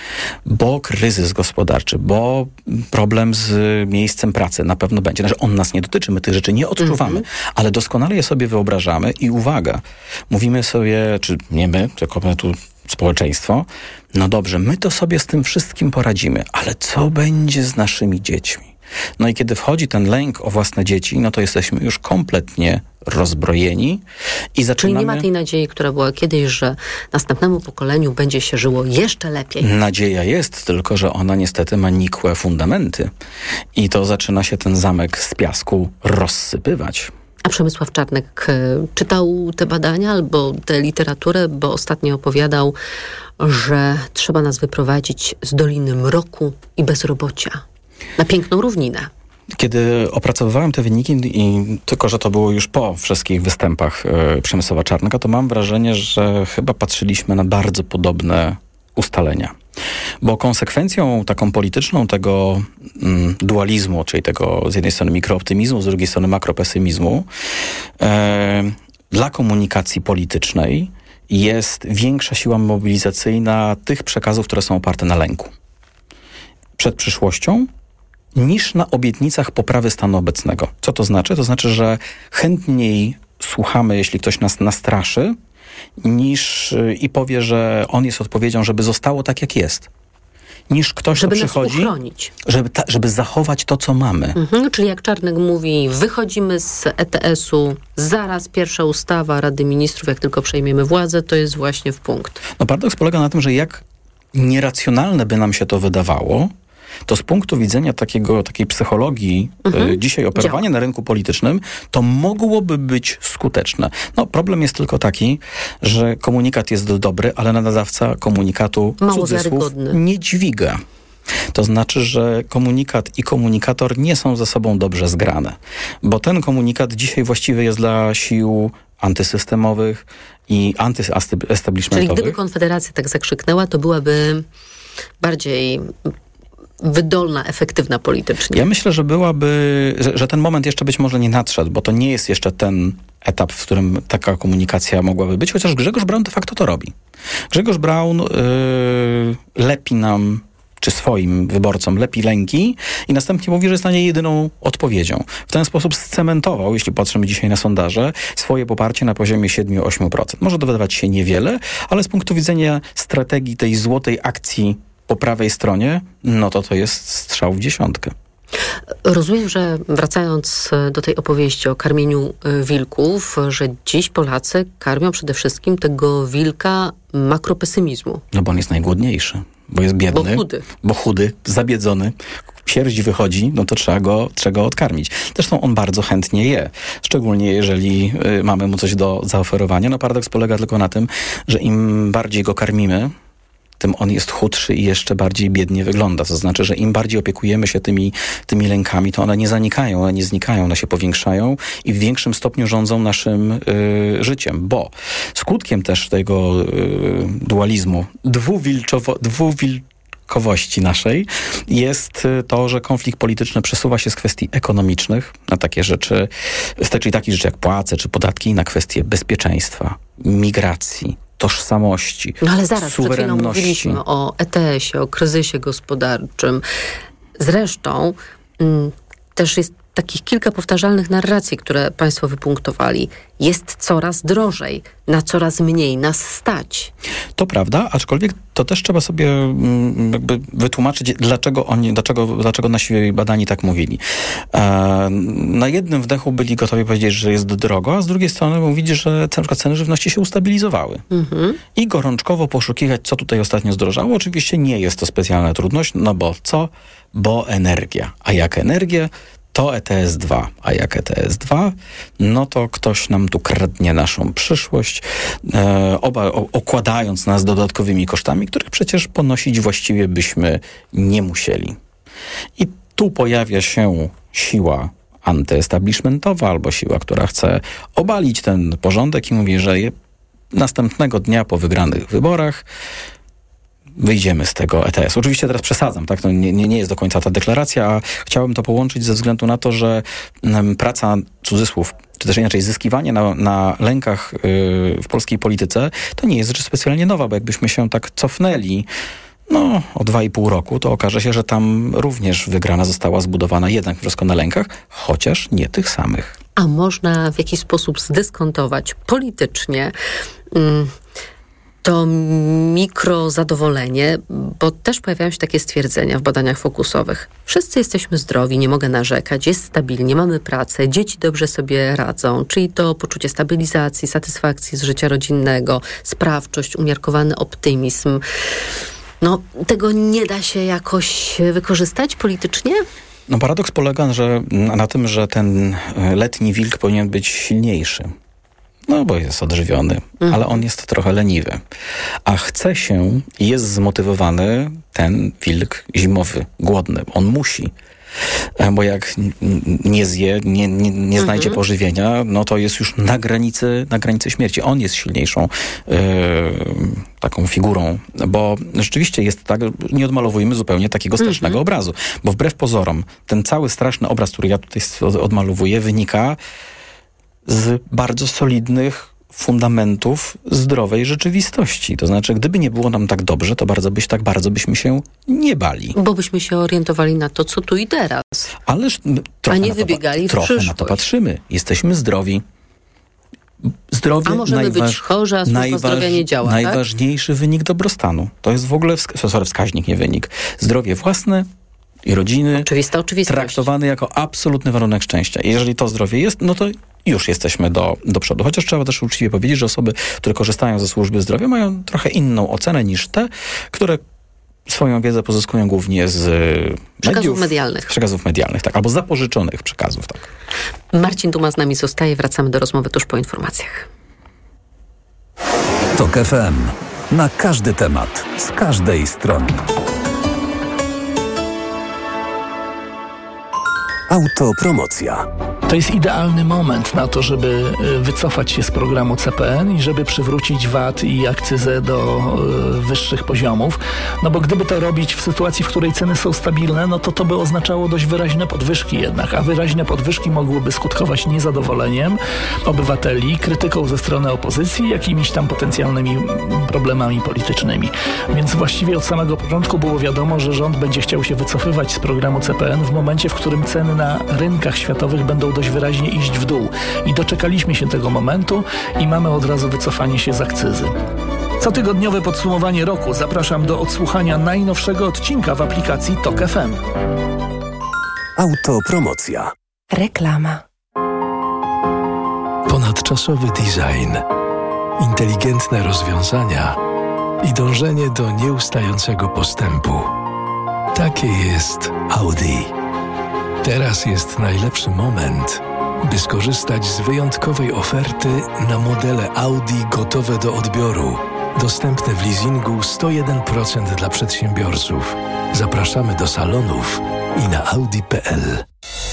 S19: Bo kryzys gospodarczy, bo problem z miejscem pracy na pewno będzie. Znaczy on nas nie dotyczy, my tych rzeczy nie odczuwamy, ale doskonale je sobie wyobrażamy i uwaga, mówimy sobie, czy nie my, tylko my tu społeczeństwo, no dobrze, my to sobie z tym wszystkim poradzimy, ale co będzie z naszymi dziećmi? No i kiedy wchodzi ten lęk o własne dzieci, no to jesteśmy już kompletnie rozbrojeni i zaczynamy...
S5: Czyli nie ma tej nadziei, która była kiedyś, że następnemu pokoleniu będzie się żyło jeszcze lepiej.
S19: Nadzieja jest, tylko że ona niestety ma nikłe fundamenty i to zaczyna się ten zamek z piasku rozsypywać.
S5: A Przemysław Czarnek czytał te badania albo tę literaturę, bo ostatnio opowiadał, że trzeba nas wyprowadzić z Doliny Mroku i bezrobocia na piękną równinę.
S19: Kiedy opracowywałem te wyniki i tylko, że to było już po wszystkich występach Przemysława Czarnka, to mam wrażenie, że chyba patrzyliśmy na bardzo podobne ustalenia. Bo konsekwencją taką polityczną tego dualizmu, czyli tego z jednej strony mikrooptymizmu, z drugiej strony makropesymizmu, dla komunikacji politycznej jest większa siła mobilizacyjna tych przekazów, które są oparte na lęku przed przyszłością, niż na obietnicach poprawy stanu obecnego. Co to znaczy? To znaczy, że chętniej słuchamy, jeśli ktoś nas nastraszy, niż i powie, że on jest odpowiedzią, żeby zostało tak, jak jest. Niż ktoś,
S5: żeby
S19: kto przychodzi,
S5: nas uchronić.
S19: Żeby zachować to, co mamy.
S5: Czyli jak Czarnek mówi, wychodzimy z ETS-u, zaraz pierwsza ustawa Rady Ministrów, jak tylko przejmiemy władzę, to jest właśnie w punkt.
S19: No paradoks polega na tym, że jak nieracjonalne by nam się to wydawało, to z punktu widzenia takiej psychologii dzisiaj operowanie na rynku politycznym to mogłoby być skuteczne. No problem jest tylko taki, że komunikat jest dobry, ale nadawca komunikatu cudzysłów nie dźwiga. To znaczy, że komunikat i komunikator nie są ze sobą dobrze zgrane. Bo ten komunikat dzisiaj właściwie jest dla sił antysystemowych i antyestablishmentowych.
S5: Czyli gdyby Konfederacja tak zakrzyknęła, to byłaby bardziej wydolna, efektywna politycznie.
S19: Ja myślę, że że ten moment jeszcze być może nie nadszedł, bo to nie jest jeszcze ten etap, w którym taka komunikacja mogłaby być, chociaż Grzegorz Braun de facto to robi. Grzegorz Braun lepi nam, czy swoim wyborcom lepi lęki i następnie mówi, że jest na nie jedyną odpowiedzią. W ten sposób scementował, jeśli patrzymy dzisiaj na sondaże, swoje poparcie na poziomie 7-8%. Może to wydawać się niewiele, ale z punktu widzenia strategii tej złotej akcji po prawej stronie, no to jest strzał w dziesiątkę.
S5: Rozumiem, że wracając do tej opowieści o karmieniu wilków, że dziś Polacy karmią przede wszystkim tego wilka makropesymizmu.
S19: No bo on jest najgłodniejszy, bo jest biedny. Bo chudy, zabiedzony. Sierść wychodzi, no to trzeba go odkarmić. Zresztą on bardzo chętnie je. Szczególnie jeżeli mamy mu coś do zaoferowania. No paradoks polega tylko na tym, że im bardziej go karmimy, tym on jest chudszy i jeszcze bardziej biednie wygląda. To znaczy, że im bardziej opiekujemy się tymi lękami, to one nie zanikają, one nie znikają, one się powiększają i w większym stopniu rządzą naszym życiem. Bo skutkiem też tego dualizmu, dwuwilkowości naszej jest to, że konflikt polityczny przesuwa się z kwestii ekonomicznych na takie rzeczy, czyli takich rzeczy jak płace czy podatki, na kwestie bezpieczeństwa, migracji, tożsamości,
S5: no ale zaraz, przed chwilą
S19: suwerenności.
S5: mówiliśmy o ETS-ie, o kryzysie gospodarczym. Zresztą też jest takich kilka powtarzalnych narracji, które państwo wypunktowali. Jest coraz drożej, na coraz mniej nas stać.
S19: To prawda, aczkolwiek to też trzeba sobie jakby wytłumaczyć, dlaczego nasi badani tak mówili. Na jednym wdechu byli gotowi powiedzieć, że jest drogo, a z drugiej strony mówić, że na przykład ceny żywności się ustabilizowały. I gorączkowo poszukiwać, co tutaj ostatnio zdrożało. Oczywiście nie jest to specjalna trudność, no bo co? Bo energia. A jak energię? To ETS-2. A jak ETS-2, no to ktoś nam tu kradnie naszą przyszłość, okładając nas dodatkowymi kosztami, których przecież ponosić właściwie byśmy nie musieli. I tu pojawia się siła antyestablishmentowa albo siła, która chce obalić ten porządek i mówi, że następnego dnia po wygranych wyborach wyjdziemy z tego ETS. Oczywiście teraz przesadzam, tak? To nie jest do końca ta deklaracja, a chciałem to połączyć ze względu na to, że praca, cudzysłów, czy też inaczej zyskiwanie na lękach w polskiej polityce, to nie jest rzecz specjalnie nowa, bo jakbyśmy się tak cofnęli o 2,5 roku, to okaże się, że tam również wygrana została zbudowana jednak wszystko na lękach, chociaż nie tych samych.
S5: A można w jakiś sposób zdyskontować politycznie to mikrozadowolenie, bo też pojawiają się takie stwierdzenia w badaniach fokusowych. Wszyscy jesteśmy zdrowi, nie mogę narzekać, jest stabilnie, mamy pracę, dzieci dobrze sobie radzą, czyli to poczucie stabilizacji, satysfakcji z życia rodzinnego, sprawczość, umiarkowany optymizm. No, tego nie da się jakoś wykorzystać politycznie?
S19: No paradoks polega na tym, że ten letni wilk powinien być silniejszy. No bo jest odżywiony, ale on jest trochę leniwy. A chce się i jest zmotywowany ten wilk zimowy, głodny. On musi. Bo jak nie zje, nie znajdzie pożywienia, no to jest już na granicy śmierci. On jest silniejszą taką figurą, bo rzeczywiście jest tak, nie odmalowujmy zupełnie takiego strasznego obrazu. Bo wbrew pozorom, ten cały straszny obraz, który ja tutaj odmalowuję, wynika z bardzo solidnych fundamentów zdrowej rzeczywistości. To znaczy, gdyby nie było nam tak dobrze, to bardzo byśmy się nie bali.
S5: Bo byśmy się orientowali na to, co tu i teraz.
S19: Ależ trochę na to patrzymy. Jesteśmy zdrowi. Zdrowie
S5: a możemy być chorzy, a służba zdrowia nie działa,
S19: najważniejszy wynik dobrostanu. To jest w ogóle wskaźnik, nie wynik. Zdrowie własne i rodziny traktowany jako absolutny warunek szczęścia. I jeżeli to zdrowie jest, no to już jesteśmy do przodu. Chociaż trzeba też uczciwie powiedzieć, że osoby, które korzystają ze służby zdrowia, mają trochę inną ocenę niż te, które swoją wiedzę pozyskują głównie z przekazów medialnych, tak, albo zapożyczonych przekazów, tak.
S5: Marcin Duma z nami zostaje. Wracamy do rozmowy tuż po informacjach.
S4: TOK FM. Na każdy temat, z każdej strony.
S3: Autopromocja.
S14: To jest idealny moment na to, żeby wycofać się z programu CPN i żeby przywrócić VAT i akcyzę do wyższych poziomów. No bo gdyby to robić w sytuacji, w której ceny są stabilne, no to by oznaczało dość wyraźne podwyżki jednak, a wyraźne podwyżki mogłyby skutkować niezadowoleniem obywateli, krytyką ze strony opozycji, jakimiś tam potencjalnymi problemami politycznymi. Więc właściwie od samego początku było wiadomo, że rząd będzie chciał się wycofywać z programu CPN w momencie, w którym ceny na rynkach światowych będą dość wyraźnie iść w dół. I doczekaliśmy się tego momentu i mamy od razu wycofanie się z akcyzy. Cotygodniowe podsumowanie roku. Zapraszam do odsłuchania najnowszego odcinka w aplikacji TOK FM.
S3: Autopromocja.
S1: Reklama.
S20: Ponadczasowy design, inteligentne rozwiązania i dążenie do nieustającego postępu. Takie jest Audi. Teraz jest najlepszy moment, by skorzystać z wyjątkowej oferty na modele Audi gotowe do odbioru. Dostępne w leasingu 101% dla przedsiębiorców. Zapraszamy do salonów i na audi.pl.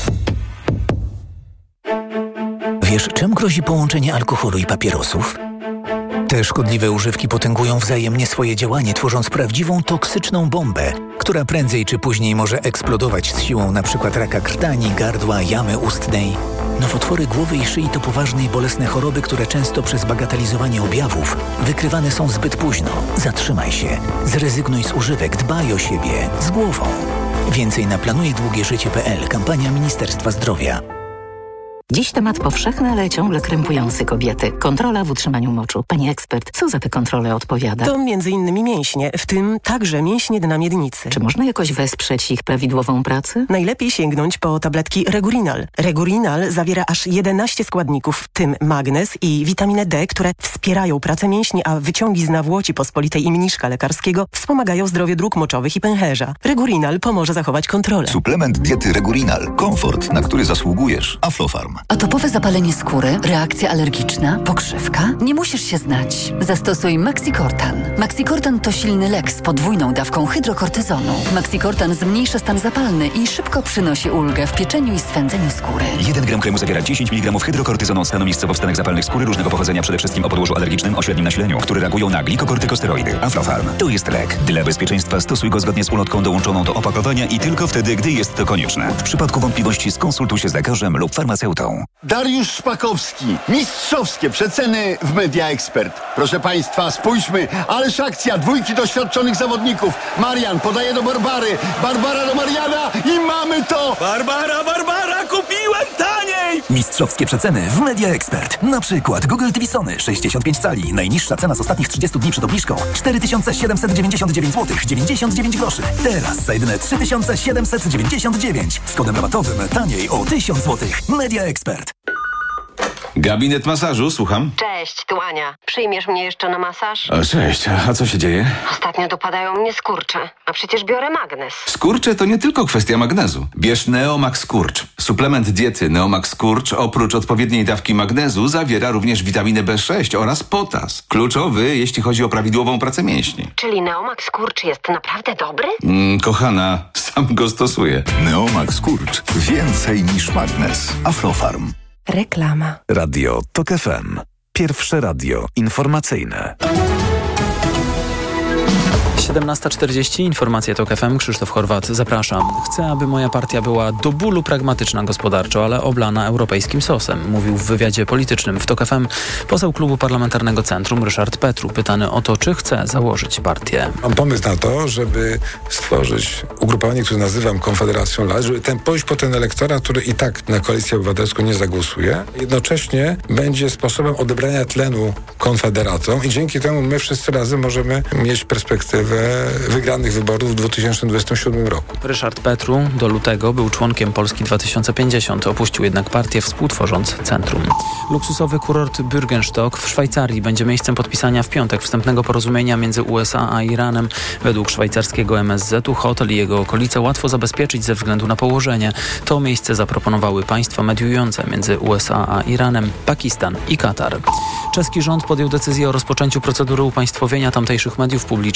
S21: Wiesz, czym grozi połączenie alkoholu i papierosów? Te szkodliwe używki potęgują wzajemnie swoje działanie, tworząc prawdziwą toksyczną bombę, która prędzej czy później może eksplodować z siłą np. raka krtani, gardła, jamy ustnej. Nowotwory głowy i szyi to poważne i bolesne choroby, które często przez bagatelizowanie objawów wykrywane są zbyt późno. Zatrzymaj się. Zrezygnuj z używek. Dbaj o siebie. Z głową. Więcej na planujedługieżycie.pl. Kampania Ministerstwa Zdrowia.
S22: Dziś temat powszechny, ale ciągle krępujący kobiety. Kontrola w utrzymaniu moczu. Pani ekspert, co za te kontrole odpowiada?
S23: To m.in. mięśnie, w tym także mięśnie dna miednicy.
S22: Czy można jakoś wesprzeć ich prawidłową pracę?
S23: Najlepiej sięgnąć po tabletki Regurinal. Regurinal zawiera aż 11 składników, w tym magnez i witaminę D, które wspierają pracę mięśni, a wyciągi z nawłoci pospolitej i mniszka lekarskiego wspomagają zdrowie dróg moczowych i pęcherza. Regurinal pomoże zachować kontrolę.
S24: Suplement diety Regurinal. Komfort, na który zasługujesz. Aflofarm.
S22: Atopowe zapalenie skóry, reakcja alergiczna, pokrzywka? Nie musisz się znać. Zastosuj Maxicortan. Maxicortan to silny lek z podwójną dawką hydrokortyzonu. Maxicortan zmniejsza stan zapalny i szybko przynosi ulgę w pieczeniu i swędzeniu skóry.
S24: 1 gram kremu zawiera 10 mg hydrokortyzonu od stanu miejscowo w stanach zapalnych skóry różnego pochodzenia, przede wszystkim o podłożu alergicznym o średnim nasileniu, które reagują na glikokortykosteroidy. Aflofarm. To jest lek. Dla bezpieczeństwa stosuj go zgodnie z ulotką dołączoną do opakowania i tylko wtedy, gdy jest to konieczne. W przypadku wątpliwości skonsultuj się z lekarzem lub farmaceutą.
S25: Dariusz Szpakowski. Mistrzowskie przeceny w Media Expert. Proszę Państwa, spójrzmy. Ależ akcja. 2 doświadczonych zawodników. Marian podaje do Barbary. Barbara do Mariana i mamy to!
S14: Barbara, kupiłem taniej! Mistrzowskie przeceny w Media Expert. Na przykład Google TV Sony 65 cali. Najniższa cena z ostatnich 30 dni przed obniżką 4799 zł 99 groszy. Teraz za jedyne 3799 z kodem rabatowym taniej o 1000 zł. Media Expert.
S12: Gabinet masażu, słucham.
S13: Cześć, tu Ania. Przyjmiesz mnie jeszcze na masaż?
S12: O, cześć, a co się dzieje?
S13: Ostatnio dopadają mnie skurcze, a przecież biorę magnez.
S12: Skurcze to nie tylko kwestia magnezu. Bierz Neomax Skurcz. Suplement diety Neomax Skurcz oprócz odpowiedniej dawki magnezu zawiera również witaminę B6 oraz potas. Kluczowy, jeśli chodzi o prawidłową pracę mięśni.
S13: Czyli Neomax Skurcz jest naprawdę dobry?
S12: Kochana, sam go stosuję.
S24: Neomax Skurcz. Więcej niż magnez. Aflofarm.
S1: Reklama.
S3: Radio TOK FM. Pierwsze radio informacyjne.
S16: 17:40, informacje TOK FM, Krzysztof Horwat, zapraszam. Chcę, aby moja partia była do bólu pragmatyczna gospodarczo, ale oblana europejskim sosem, mówił w wywiadzie politycznym w TOK FM poseł Klubu Parlamentarnego Centrum Ryszard Petru, pytany o to, czy chce założyć partię.
S6: Mam pomysł na to, żeby stworzyć ugrupowanie, które nazywam Konfederacją Lat, żeby pójść po ten elektorat, który i tak na Koalicję Obywatelską nie zagłosuje. Jednocześnie będzie sposobem odebrania tlenu konfederatom i dzięki temu my wszyscy razem możemy mieć perspektywę wygranych wyborów w 2027 roku.
S16: Ryszard Petru do lutego był członkiem Polski 2050, opuścił jednak partię, współtworząc Centrum. Luksusowy kurort Bürgenstock w Szwajcarii będzie miejscem podpisania w piątek wstępnego porozumienia między USA a Iranem. Według szwajcarskiego MSZ-u hotel i jego okolice łatwo zabezpieczyć ze względu na położenie. To miejsce zaproponowały państwa mediujące między USA a Iranem, Pakistan i Katar. Czeski rząd podjął decyzję o rozpoczęciu procedury upaństwowienia tamtejszych mediów publicznych. Zmiany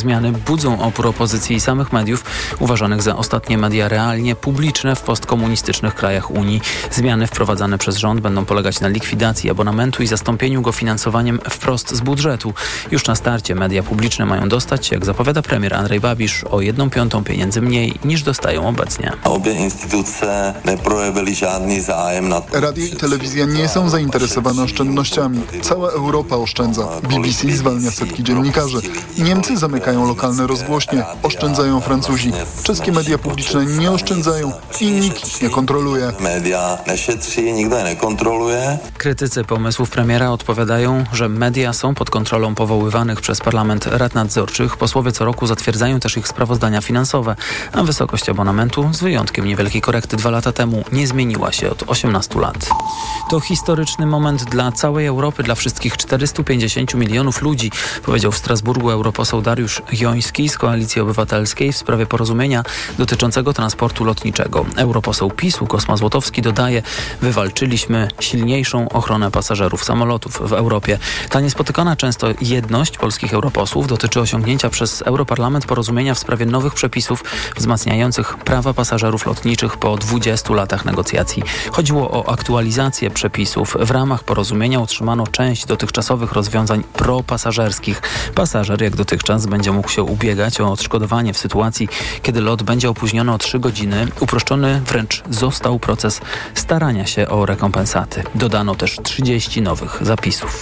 S16: zmiany budzą opór opozycji i samych mediów, uważanych za ostatnie media realnie publiczne w postkomunistycznych krajach Unii. Zmiany wprowadzane przez rząd będą polegać na likwidacji abonamentu i zastąpieniu go finansowaniem wprost z budżetu. Już na starcie media publiczne mają dostać, jak zapowiada premier Andrej Babiš, o 1/5 pieniędzy mniej niż dostają obecnie.
S2: Obie instytucje nie projawili żadny zájem na...
S7: Radio i telewizja nie są zainteresowane oszczędnościami. Cała Europa oszczędza. BBC zwalnia setki dziennikarzy. Niemcy zamykają lokalne rozgłośnie. Oszczędzają Francuzi. Czeskie media publiczne nie oszczędzają i nikt ich nie kontroluje.
S2: Media nie šetří, nikdo je nekontroluje.
S16: Krytycy pomysłów premiera odpowiadają, że media są pod kontrolą powoływanych przez parlament rad nadzorczych. Posłowie co roku zatwierdzają też ich sprawozdania finansowe, a wysokość abonamentu, z wyjątkiem niewielkiej korekty 2 lata temu, nie zmieniła się od 18 lat. To historyczny moment dla całej Europy, dla wszystkich 450 milionów ludzi, powiedział w Strasburgu europoseł Dariusz Joński z Koalicji Obywatelskiej w sprawie porozumienia dotyczącego transportu lotniczego. Europoseł PiS-u Kosma Złotowski dodaje: wywalczyliśmy silniejszą ochronę pasażerów samolotów w Europie. Ta niespotykana często jedność polskich europosłów dotyczy osiągnięcia przez Europarlament porozumienia w sprawie nowych przepisów wzmacniających prawa pasażerów lotniczych po 20 latach negocjacji. Chodziło o aktualizację przepisów. W ramach porozumienia utrzymano część dotychczasowych rozwiązań propasażerskich. Pasażer, jak dotychczas, będzie mógł się ubiegać o odszkodowanie w sytuacji, kiedy lot będzie opóźniony o 3 godziny. Uproszczony wręcz został proces starania się o rekompensaty. Dodano też 30 nowych zapisów.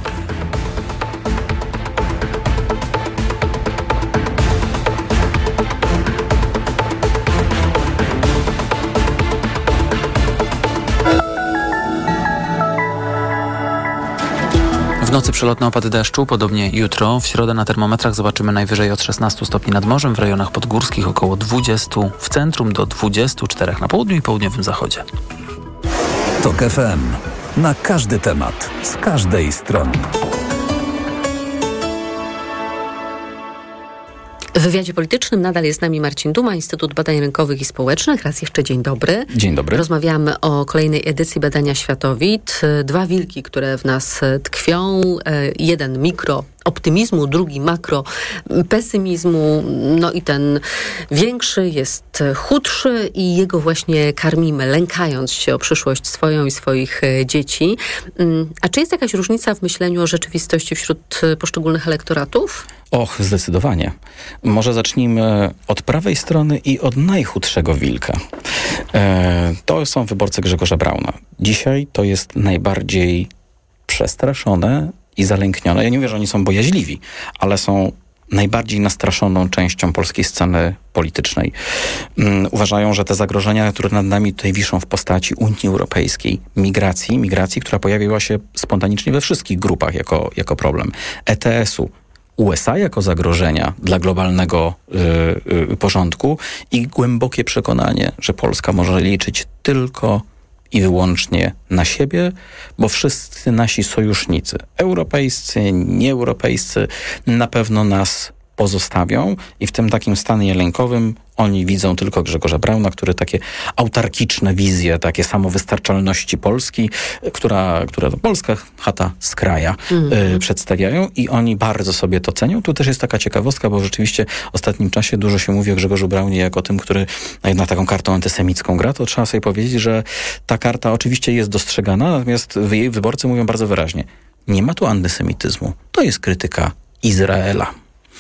S16: W nocy przelotne opady deszczu, podobnie jutro. W środę na termometrach zobaczymy najwyżej od 16 stopni nad morzem, w rejonach podgórskich około 20, w centrum do 24 na południu i południowym zachodzie.
S4: TOK FM. Na każdy temat, z każdej strony.
S5: W wywiadzie politycznym nadal jest z nami Marcin Duma, Instytut Badań Rynkowych i Społecznych. Raz jeszcze dzień dobry.
S19: Dzień dobry.
S5: Rozmawiamy o kolejnej edycji badania Światowid. 2 wilki, które w nas tkwią. Jeden mikro optymizmu, drugi makro pesymizmu. No i ten większy jest chudszy i jego właśnie karmimy, lękając się o przyszłość swoją i swoich dzieci. A czy jest jakaś różnica w myśleniu o rzeczywistości wśród poszczególnych elektoratów?
S19: Och, zdecydowanie. Może zacznijmy od prawej strony i od najchudszego wilka. To są wyborcy Grzegorza Brauna. Dzisiaj to jest najbardziej przestraszone i zalęknione. Ja nie mówię, że oni są bojaźliwi, ale są najbardziej nastraszoną częścią polskiej sceny politycznej. Uważają, że te zagrożenia, które nad nami tutaj wiszą w postaci Unii Europejskiej, migracji, która pojawiła się spontanicznie we wszystkich grupach jako problem, ETS-u, USA jako zagrożenia dla globalnego porządku i głębokie przekonanie, że Polska może liczyć tylko i wyłącznie na siebie, bo wszyscy nasi sojusznicy, europejscy, nieeuropejscy, na pewno nas pozostawią i w tym takim stanie lękowym oni widzą tylko Grzegorza Brauna, który takie autarkiczne wizje, takie samowystarczalności Polski, która to Polska chata z kraja przedstawiają i oni bardzo sobie to cenią. Tu też jest taka ciekawostka, bo rzeczywiście w ostatnim czasie dużo się mówi o Grzegorzu Braunie jako tym, który na taką kartą antysemicką gra. To trzeba sobie powiedzieć, że ta karta oczywiście jest dostrzegana, natomiast jej wyborcy mówią bardzo wyraźnie: nie ma tu antysemityzmu. To jest krytyka Izraela.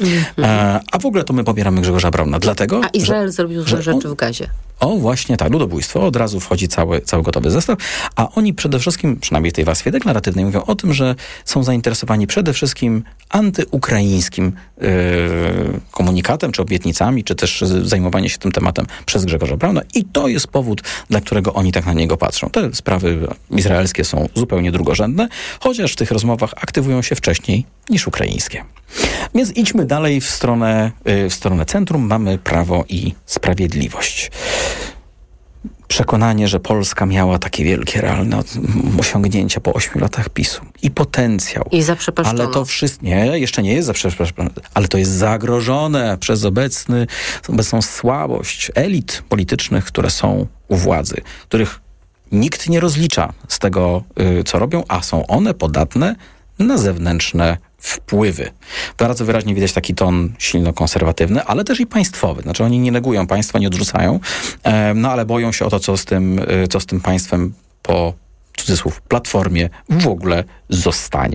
S19: A w ogóle to my popieramy Grzegorza Brauna, dlatego...
S5: A Izrael zrobił złe rzeczy w Gazie.
S19: O, właśnie tak, ludobójstwo. Od razu wchodzi cały gotowy zestaw. A oni przede wszystkim, przynajmniej w tej warstwie deklaratywnej, mówią o tym, że są zainteresowani przede wszystkim antyukraińskim komunikatem, czy obietnicami, czy też zajmowanie się tym tematem przez Grzegorza Brauna. I to jest powód, dla którego oni tak na niego patrzą. Te sprawy izraelskie są zupełnie drugorzędne, chociaż w tych rozmowach aktywują się wcześniej niż ukraińskie. Więc idźmy dalej w stronę centrum. Mamy Prawo i Sprawiedliwość. Przekonanie, że Polska miała takie wielkie, realne osiągnięcia po 8 latach PiS-u. I potencjał.
S5: I zaprzepaszczono.
S19: Ale to wszystko... Nie, jeszcze nie jest zaprzepaszczone. Ale to jest zagrożone przez obecną słabość elit politycznych, które są u władzy, których nikt nie rozlicza z tego, co robią, a są one podatne na zewnętrzne wpływy. Bardzo wyraźnie widać taki ton silno konserwatywny, ale też i państwowy. Znaczy oni nie negują państwa, nie odrzucają, ale boją się o to, co z tym państwem po, cudzysłów, platformie w ogóle zostanie.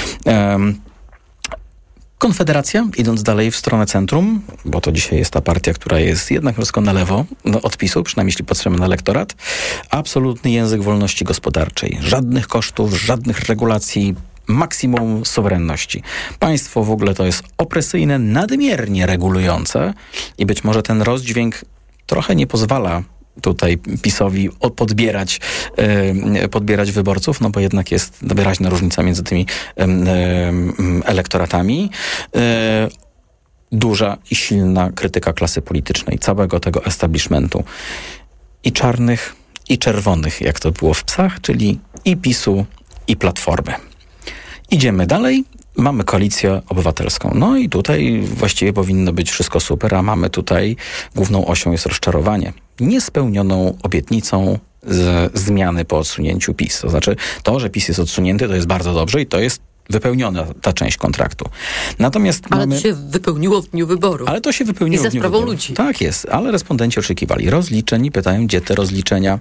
S19: Konfederacja, idąc dalej w stronę centrum, bo to dzisiaj jest ta partia, która jest jednak troszkę na lewo od PiS-u, przynajmniej jeśli patrzymy na elektorat, absolutny język wolności gospodarczej. Żadnych kosztów, żadnych regulacji, maksimum suwerenności. Państwo w ogóle to jest opresyjne, nadmiernie regulujące i być może ten rozdźwięk trochę nie pozwala tutaj PiS-owi podbierać wyborców, no bo jednak jest wyraźna różnica między tymi elektoratami. Duża i silna krytyka klasy politycznej, całego tego establishmentu. I czarnych, i czerwonych, jak to było w Psach, czyli i PiS-u, i Platformy. Idziemy dalej. Mamy Koalicję Obywatelską. No i tutaj właściwie powinno być wszystko super, a mamy tutaj główną osią jest rozczarowanie. Niespełnioną obietnicą zmiany po odsunięciu PiS. To znaczy to, że PiS jest odsunięty, to jest bardzo dobrze i to jest wypełniona ta część kontraktu. Natomiast
S5: ale to się wypełniło w dniu wyborów.
S19: Ale to się wypełniło
S5: i za sprawą ludzi.
S19: Tak jest, ale respondenci oczekiwali rozliczeń i pytają, gdzie te rozliczenia,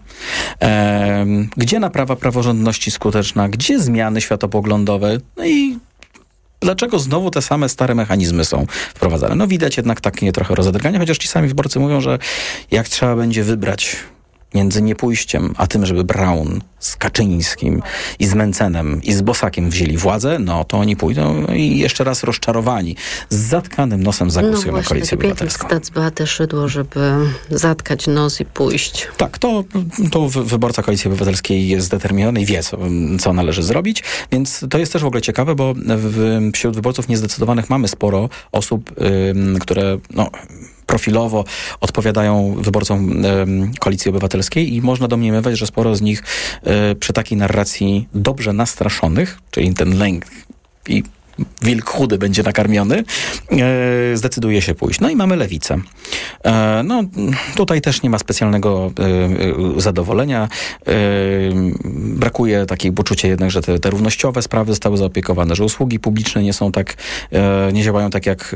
S19: gdzie naprawa praworządności skuteczna, gdzie zmiany światopoglądowe, no i dlaczego znowu te same stare mechanizmy są wprowadzane? No widać jednak takie trochę rozedrganie, chociaż ci sami wyborcy mówią, że jak trzeba będzie wybrać między niepójściem, a tym, żeby Braun z Kaczyńskim i z Mencenem i z Bosakiem wzięli władzę, no to oni pójdą i jeszcze raz rozczarowani, z zatkanym nosem zagłosują na Koalicję Obywatelską.
S5: Stać Beaty Szydło, żeby zatkać nos i pójść.
S19: Tak, to wyborca Koalicji Obywatelskiej jest zdeterminowany i wie, co należy zrobić, więc to jest też w ogóle ciekawe, bo wśród wyborców niezdecydowanych mamy sporo osób, które profilowo odpowiadają wyborcom Koalicji Obywatelskiej i można domniemywać, że sporo z nich przy takiej narracji dobrze nastraszonych, czyli ten lęk i wilk chudy będzie nakarmiony, zdecyduje się pójść. No i mamy Lewicę. No tutaj też nie ma specjalnego zadowolenia. Brakuje takiej poczucia jednak, że te równościowe sprawy zostały zaopiekowane, że usługi publiczne nie działają tak, jak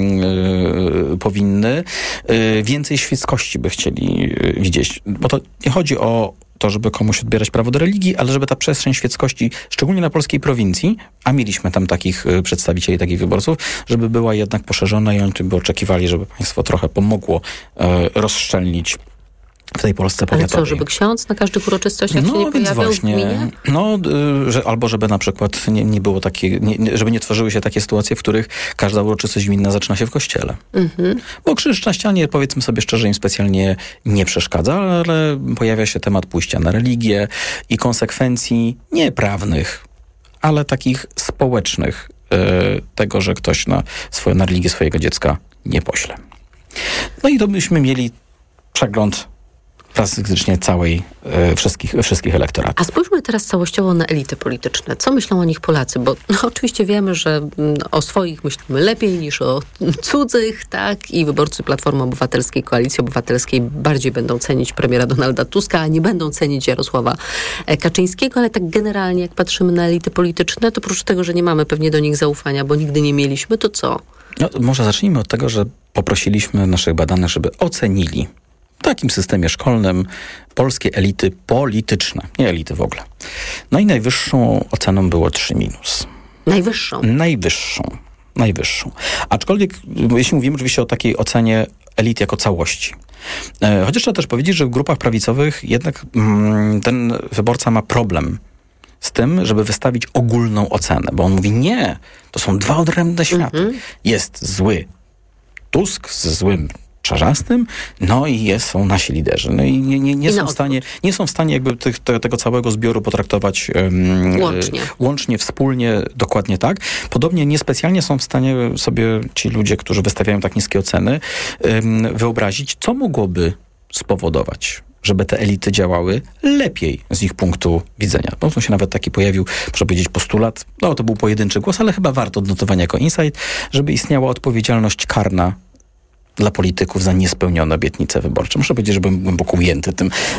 S19: powinny. Więcej świeckości by chcieli widzieć. Bo to nie chodzi o to, żeby komuś odbierać prawo do religii, ale żeby ta przestrzeń świeckości, szczególnie na polskiej prowincji, a mieliśmy tam takich przedstawicieli, takich wyborców, żeby była jednak poszerzona i oni by oczekiwali, żeby państwo trochę pomogło rozszczelnić w tej Polsce powiatowej.
S5: Ale co, żeby ksiądz na każdych uroczystościach się nie pojawiał w gminie?
S19: Albo żeby na przykład nie było żeby nie tworzyły się takie sytuacje, w których każda uroczystość gminna zaczyna się w kościele. Bo krzyż na ścianie, powiedzmy sobie szczerze, im specjalnie nie przeszkadza, ale pojawia się temat pójścia na religię i konsekwencji nie prawnych, ale takich społecznych tego, że ktoś na religię swojego dziecka nie pośle. No i to byśmy mieli przegląd praktycznie wszystkich elektoratów.
S5: A spójrzmy teraz całościowo na elity polityczne. Co myślą o nich Polacy? Bo oczywiście wiemy, że o swoich myślimy lepiej niż o cudzych, tak? I wyborcy Platformy Obywatelskiej, Koalicji Obywatelskiej bardziej będą cenić premiera Donalda Tuska, a nie będą cenić Jarosława Kaczyńskiego, ale tak generalnie, jak patrzymy na elity polityczne, to oprócz tego, że nie mamy pewnie do nich zaufania, bo nigdy nie mieliśmy, to co?
S19: Może zacznijmy od tego, że poprosiliśmy naszych badanych, żeby ocenili w takim systemie szkolnym polskie elity polityczne, nie elity w ogóle. No i najwyższą oceną było 3-. Najwyższą. Aczkolwiek, jeśli mówimy oczywiście o takiej ocenie elit jako całości. Chociaż trzeba też powiedzieć, że w grupach prawicowych jednak ten wyborca ma problem z tym, żeby wystawić ogólną ocenę, bo on mówi, nie, to są dwa odrębne światy. Jest zły Tusk z złym Czarzastym, no i są nasi liderzy. No i nie są w stanie jakby tego całego zbioru potraktować łącznie, wspólnie, dokładnie tak. Podobnie niespecjalnie są w stanie sobie ci ludzie, którzy wystawiają tak niskie oceny, wyobrazić, co mogłoby spowodować, żeby te elity działały lepiej z ich punktu widzenia. No, tu się nawet taki pojawił, można powiedzieć, postulat, to był pojedynczy głos, ale chyba warto odnotowania jako insight, żeby istniała odpowiedzialność karna dla polityków za niespełnione obietnice wyborcze. Muszę powiedzieć, że byłem głęboko ujęty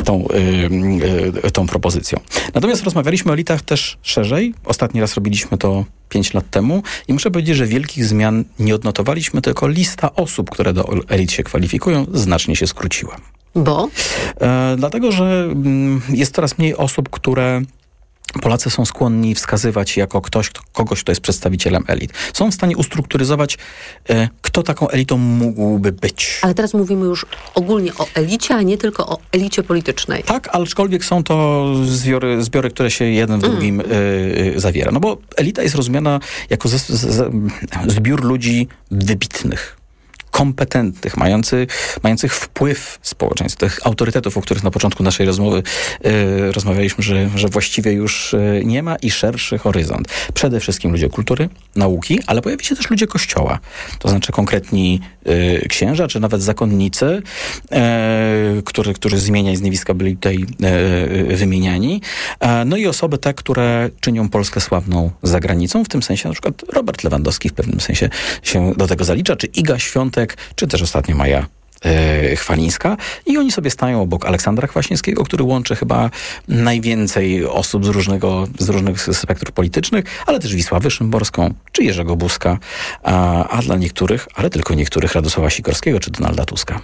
S19: tą propozycją. Natomiast rozmawialiśmy o elitach też szerzej. Ostatni raz robiliśmy to 5 lat temu i muszę powiedzieć, że wielkich zmian nie odnotowaliśmy, tylko lista osób, które do elit się kwalifikują, znacznie się skróciła.
S5: Bo?
S19: Dlatego, że jest coraz mniej osób, które Polacy są skłonni wskazywać jako kogoś, kto jest przedstawicielem elit. Są w stanie ustrukturyzować, kto taką elitą mógłby być.
S5: Ale teraz mówimy już ogólnie o elicie, a nie tylko o elicie politycznej.
S19: Tak, aczkolwiek są to zbiory, które się jeden w drugim zawiera. No bo elita jest rozumiana jako zbiór ludzi wybitnych, kompetentnych, mających wpływ w społeczeństwie, tych autorytetów, o których na początku naszej rozmowy rozmawialiśmy, że właściwie już nie ma, i szerszy horyzont. Przede wszystkim ludzie kultury, nauki, ale pojawi się też ludzie kościoła. To znaczy konkretni księża, czy nawet zakonnicy, którzy z imienia i z nazwiska byli tutaj wymieniani. No i osoby te, które czynią Polskę sławną za granicą. W tym sensie na przykład Robert Lewandowski w pewnym sensie się do tego zalicza, czy Iga Świątek, czy też ostatnio Maja Chwalińska. I oni sobie stają obok Aleksandra Kwaśniewskiego, który łączy chyba najwięcej osób z różnych spektrów politycznych, ale też Wisławę Szymborską, czy Jerzego Buzka, a dla niektórych, ale tylko niektórych, Radosława Sikorskiego, czy Donalda Tuska.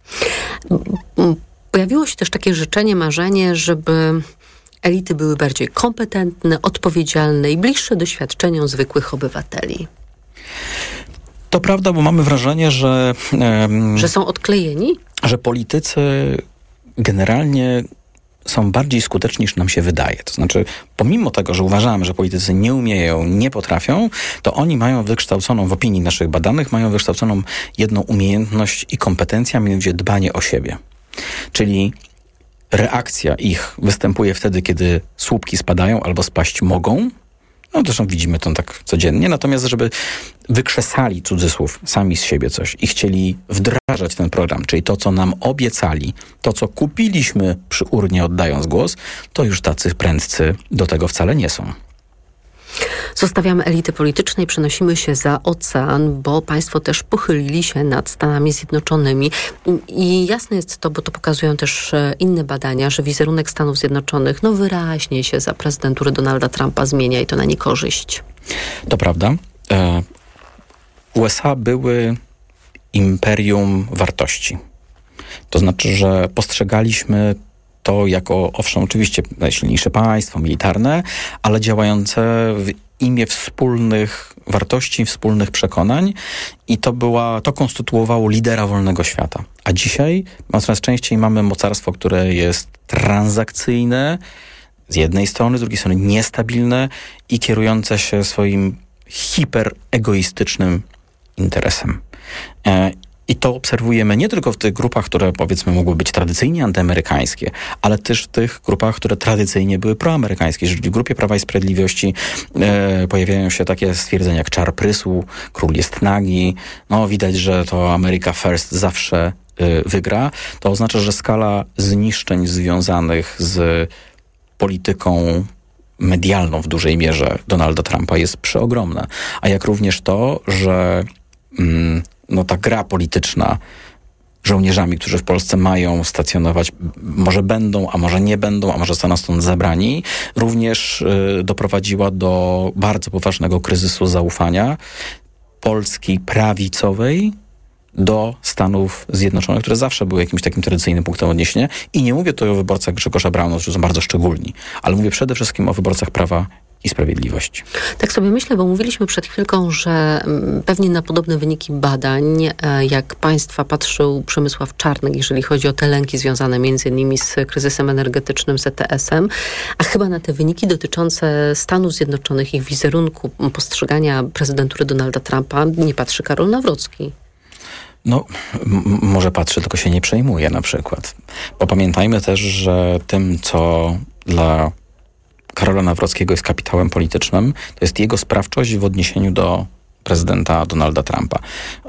S5: Pojawiło się też takie życzenie, marzenie, żeby elity były bardziej kompetentne, odpowiedzialne i bliższe doświadczeniom zwykłych obywateli.
S19: To prawda, bo mamy wrażenie, że
S5: są odklejeni?
S19: Że politycy generalnie są bardziej skuteczni, niż nam się wydaje. To znaczy, pomimo tego, że uważamy, że politycy nie umieją, nie potrafią, to oni mają wykształconą, w opinii naszych badanych, mają wykształconą jedną umiejętność i kompetencję, a mianowicie dbanie o siebie. Czyli reakcja ich występuje wtedy, kiedy słupki spadają albo spaść mogą. No zresztą widzimy to tak codziennie. Natomiast, żeby wykrzesali, cudzysłów, sami z siebie coś i chcieli wdrażać ten program, czyli to, co nam obiecali, to, co kupiliśmy przy urnie oddając głos, to już tacy prędcy do tego wcale nie są.
S5: Zostawiamy elity polityczne i przenosimy się za ocean, bo państwo też pochylili się nad Stanami Zjednoczonymi. I jasne jest to, bo to pokazują też inne badania, że wizerunek Stanów Zjednoczonych wyraźnie się za prezydentury Donalda Trumpa zmienia i to na niekorzyść.
S19: To prawda. USA były imperium wartości. To znaczy, że postrzegaliśmy to jako, owszem, oczywiście najsilniejsze państwo militarne, ale działające w imię wspólnych wartości, wspólnych przekonań, i to konstytuowało lidera wolnego świata. A dzisiaj coraz częściej mamy mocarstwo, które jest transakcyjne z jednej strony, z drugiej strony niestabilne i kierujące się swoim hiperegoistycznym interesem. I to obserwujemy nie tylko w tych grupach, które powiedzmy mogły być tradycyjnie antyamerykańskie, ale też w tych grupach, które tradycyjnie były proamerykańskie. Jeżeli w grupie Prawa i Sprawiedliwości pojawiają się takie stwierdzenia jak czar prysłu, król jest nagi, widać, że to America First zawsze wygra. To oznacza, że skala zniszczeń związanych z polityką medialną w dużej mierze Donalda Trumpa jest przeogromna. A jak również to, że ta gra polityczna żołnierzami, którzy w Polsce mają stacjonować, może będą, a może nie będą, a może zostaną stąd zabrani, również doprowadziła do bardzo poważnego kryzysu zaufania Polski prawicowej do Stanów Zjednoczonych, które zawsze były jakimś takim tradycyjnym punktem odniesienia. I nie mówię tu o wyborcach Grzegorza Brauna, którzy są bardzo szczególni, ale mówię przede wszystkim o wyborcach Prawa i Sprawiedliwości.
S5: Tak sobie myślę, bo mówiliśmy przed chwilką, że pewnie na podobne wyniki badań, jak państwa patrzył Przemysław Czarnek, jeżeli chodzi o te lęki związane między innymi z kryzysem energetycznym, z ETS-em, a chyba na te wyniki dotyczące Stanów Zjednoczonych, ich wizerunku, postrzegania prezydentury Donalda Trumpa nie patrzy Karol Nawrocki.
S19: Może patrzy, tylko się nie przejmuje na przykład. Bo pamiętajmy też, że tym, co dla Karola Nawrockiego jest kapitałem politycznym, to jest jego sprawczość w odniesieniu do prezydenta Donalda Trumpa.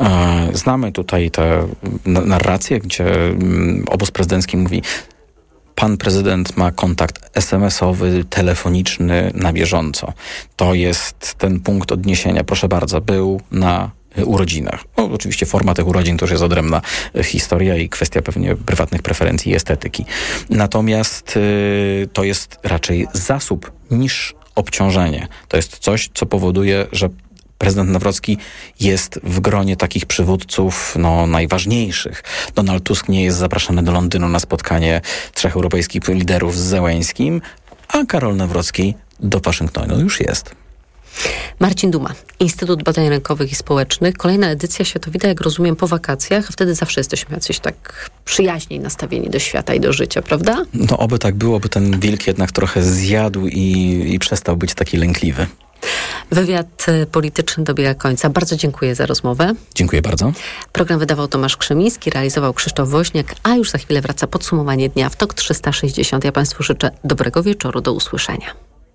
S19: Znamy tutaj tę narrację, gdzie obóz prezydencki mówi: Pan prezydent ma kontakt SMS-owy, telefoniczny na bieżąco. To jest ten punkt odniesienia. Proszę bardzo, był na urodzinach. Oczywiście forma tych urodzin to już jest odrębna historia i kwestia pewnie prywatnych preferencji i estetyki. Natomiast to jest raczej zasób niż obciążenie. To jest coś, co powoduje, że prezydent Nawrocki jest w gronie takich przywódców najważniejszych. Donald Tusk nie jest zapraszany do Londynu na spotkanie 3 europejskich liderów z Zełeńskim, a Karol Nawrocki do Waszyngtonu już jest.
S5: Marcin Duma, Instytut Badań Rynkowych i Społecznych. Kolejna edycja Światowita, jak rozumiem, po wakacjach. Wtedy zawsze jesteśmy jacyś tak przyjaźniej nastawieni do świata i do życia, prawda?
S19: Oby tak było, by ten wilk jednak trochę zjadł i przestał być taki lękliwy.
S5: Wywiad polityczny dobiega końca. Bardzo dziękuję za rozmowę.
S19: Dziękuję bardzo.
S5: Program wydawał Tomasz Krzemiński, realizował Krzysztof Woźniak, a już za chwilę wraca podsumowanie dnia w TOK 360. Ja Państwu życzę dobrego wieczoru. Do usłyszenia.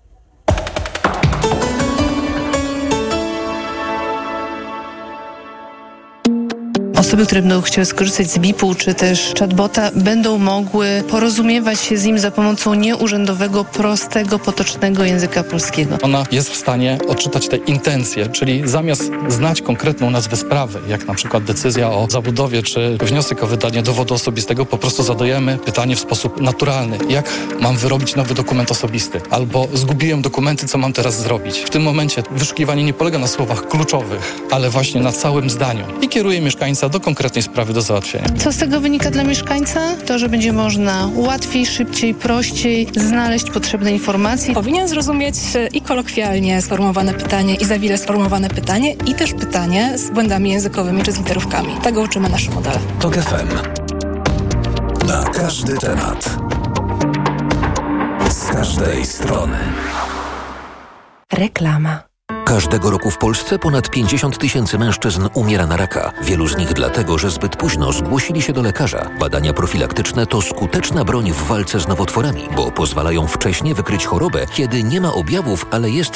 S8: Osoby, które będą chciały skorzystać z BIP-u czy też chatbota, będą mogły porozumiewać się z nim za pomocą nieurzędowego, prostego, potocznego języka polskiego.
S9: Ona jest w stanie odczytać te intencje, czyli zamiast znać konkretną nazwę sprawy, jak na przykład decyzja o zabudowie czy wniosek o wydanie dowodu osobistego, po prostu zadajemy pytanie w sposób naturalny. Jak mam wyrobić nowy dokument osobisty? Albo zgubiłem dokumenty, co mam teraz zrobić? W tym momencie wyszukiwanie nie polega na słowach kluczowych, ale właśnie na całym zdaniu i kieruje mieszkańca do konkretnej sprawy do załatwienia.
S8: Co z tego wynika dla mieszkańca? To, że będzie można łatwiej, szybciej, prościej znaleźć potrzebne informacje.
S10: Powinien zrozumieć i kolokwialnie sformułowane pytanie, i zawile sformułowane pytanie, i też pytanie z błędami językowymi czy z literówkami. Tego uczymy nasze modele.
S4: TOK FM. Na każdy temat. Z każdej strony.
S11: Reklama. Każdego roku w Polsce ponad 50 000 mężczyzn umiera na raka. Wielu z nich dlatego, że zbyt późno zgłosili się do lekarza. Badania profilaktyczne to skuteczna broń w walce z nowotworami, bo pozwalają wcześnie wykryć chorobę, kiedy nie ma objawów, ale jest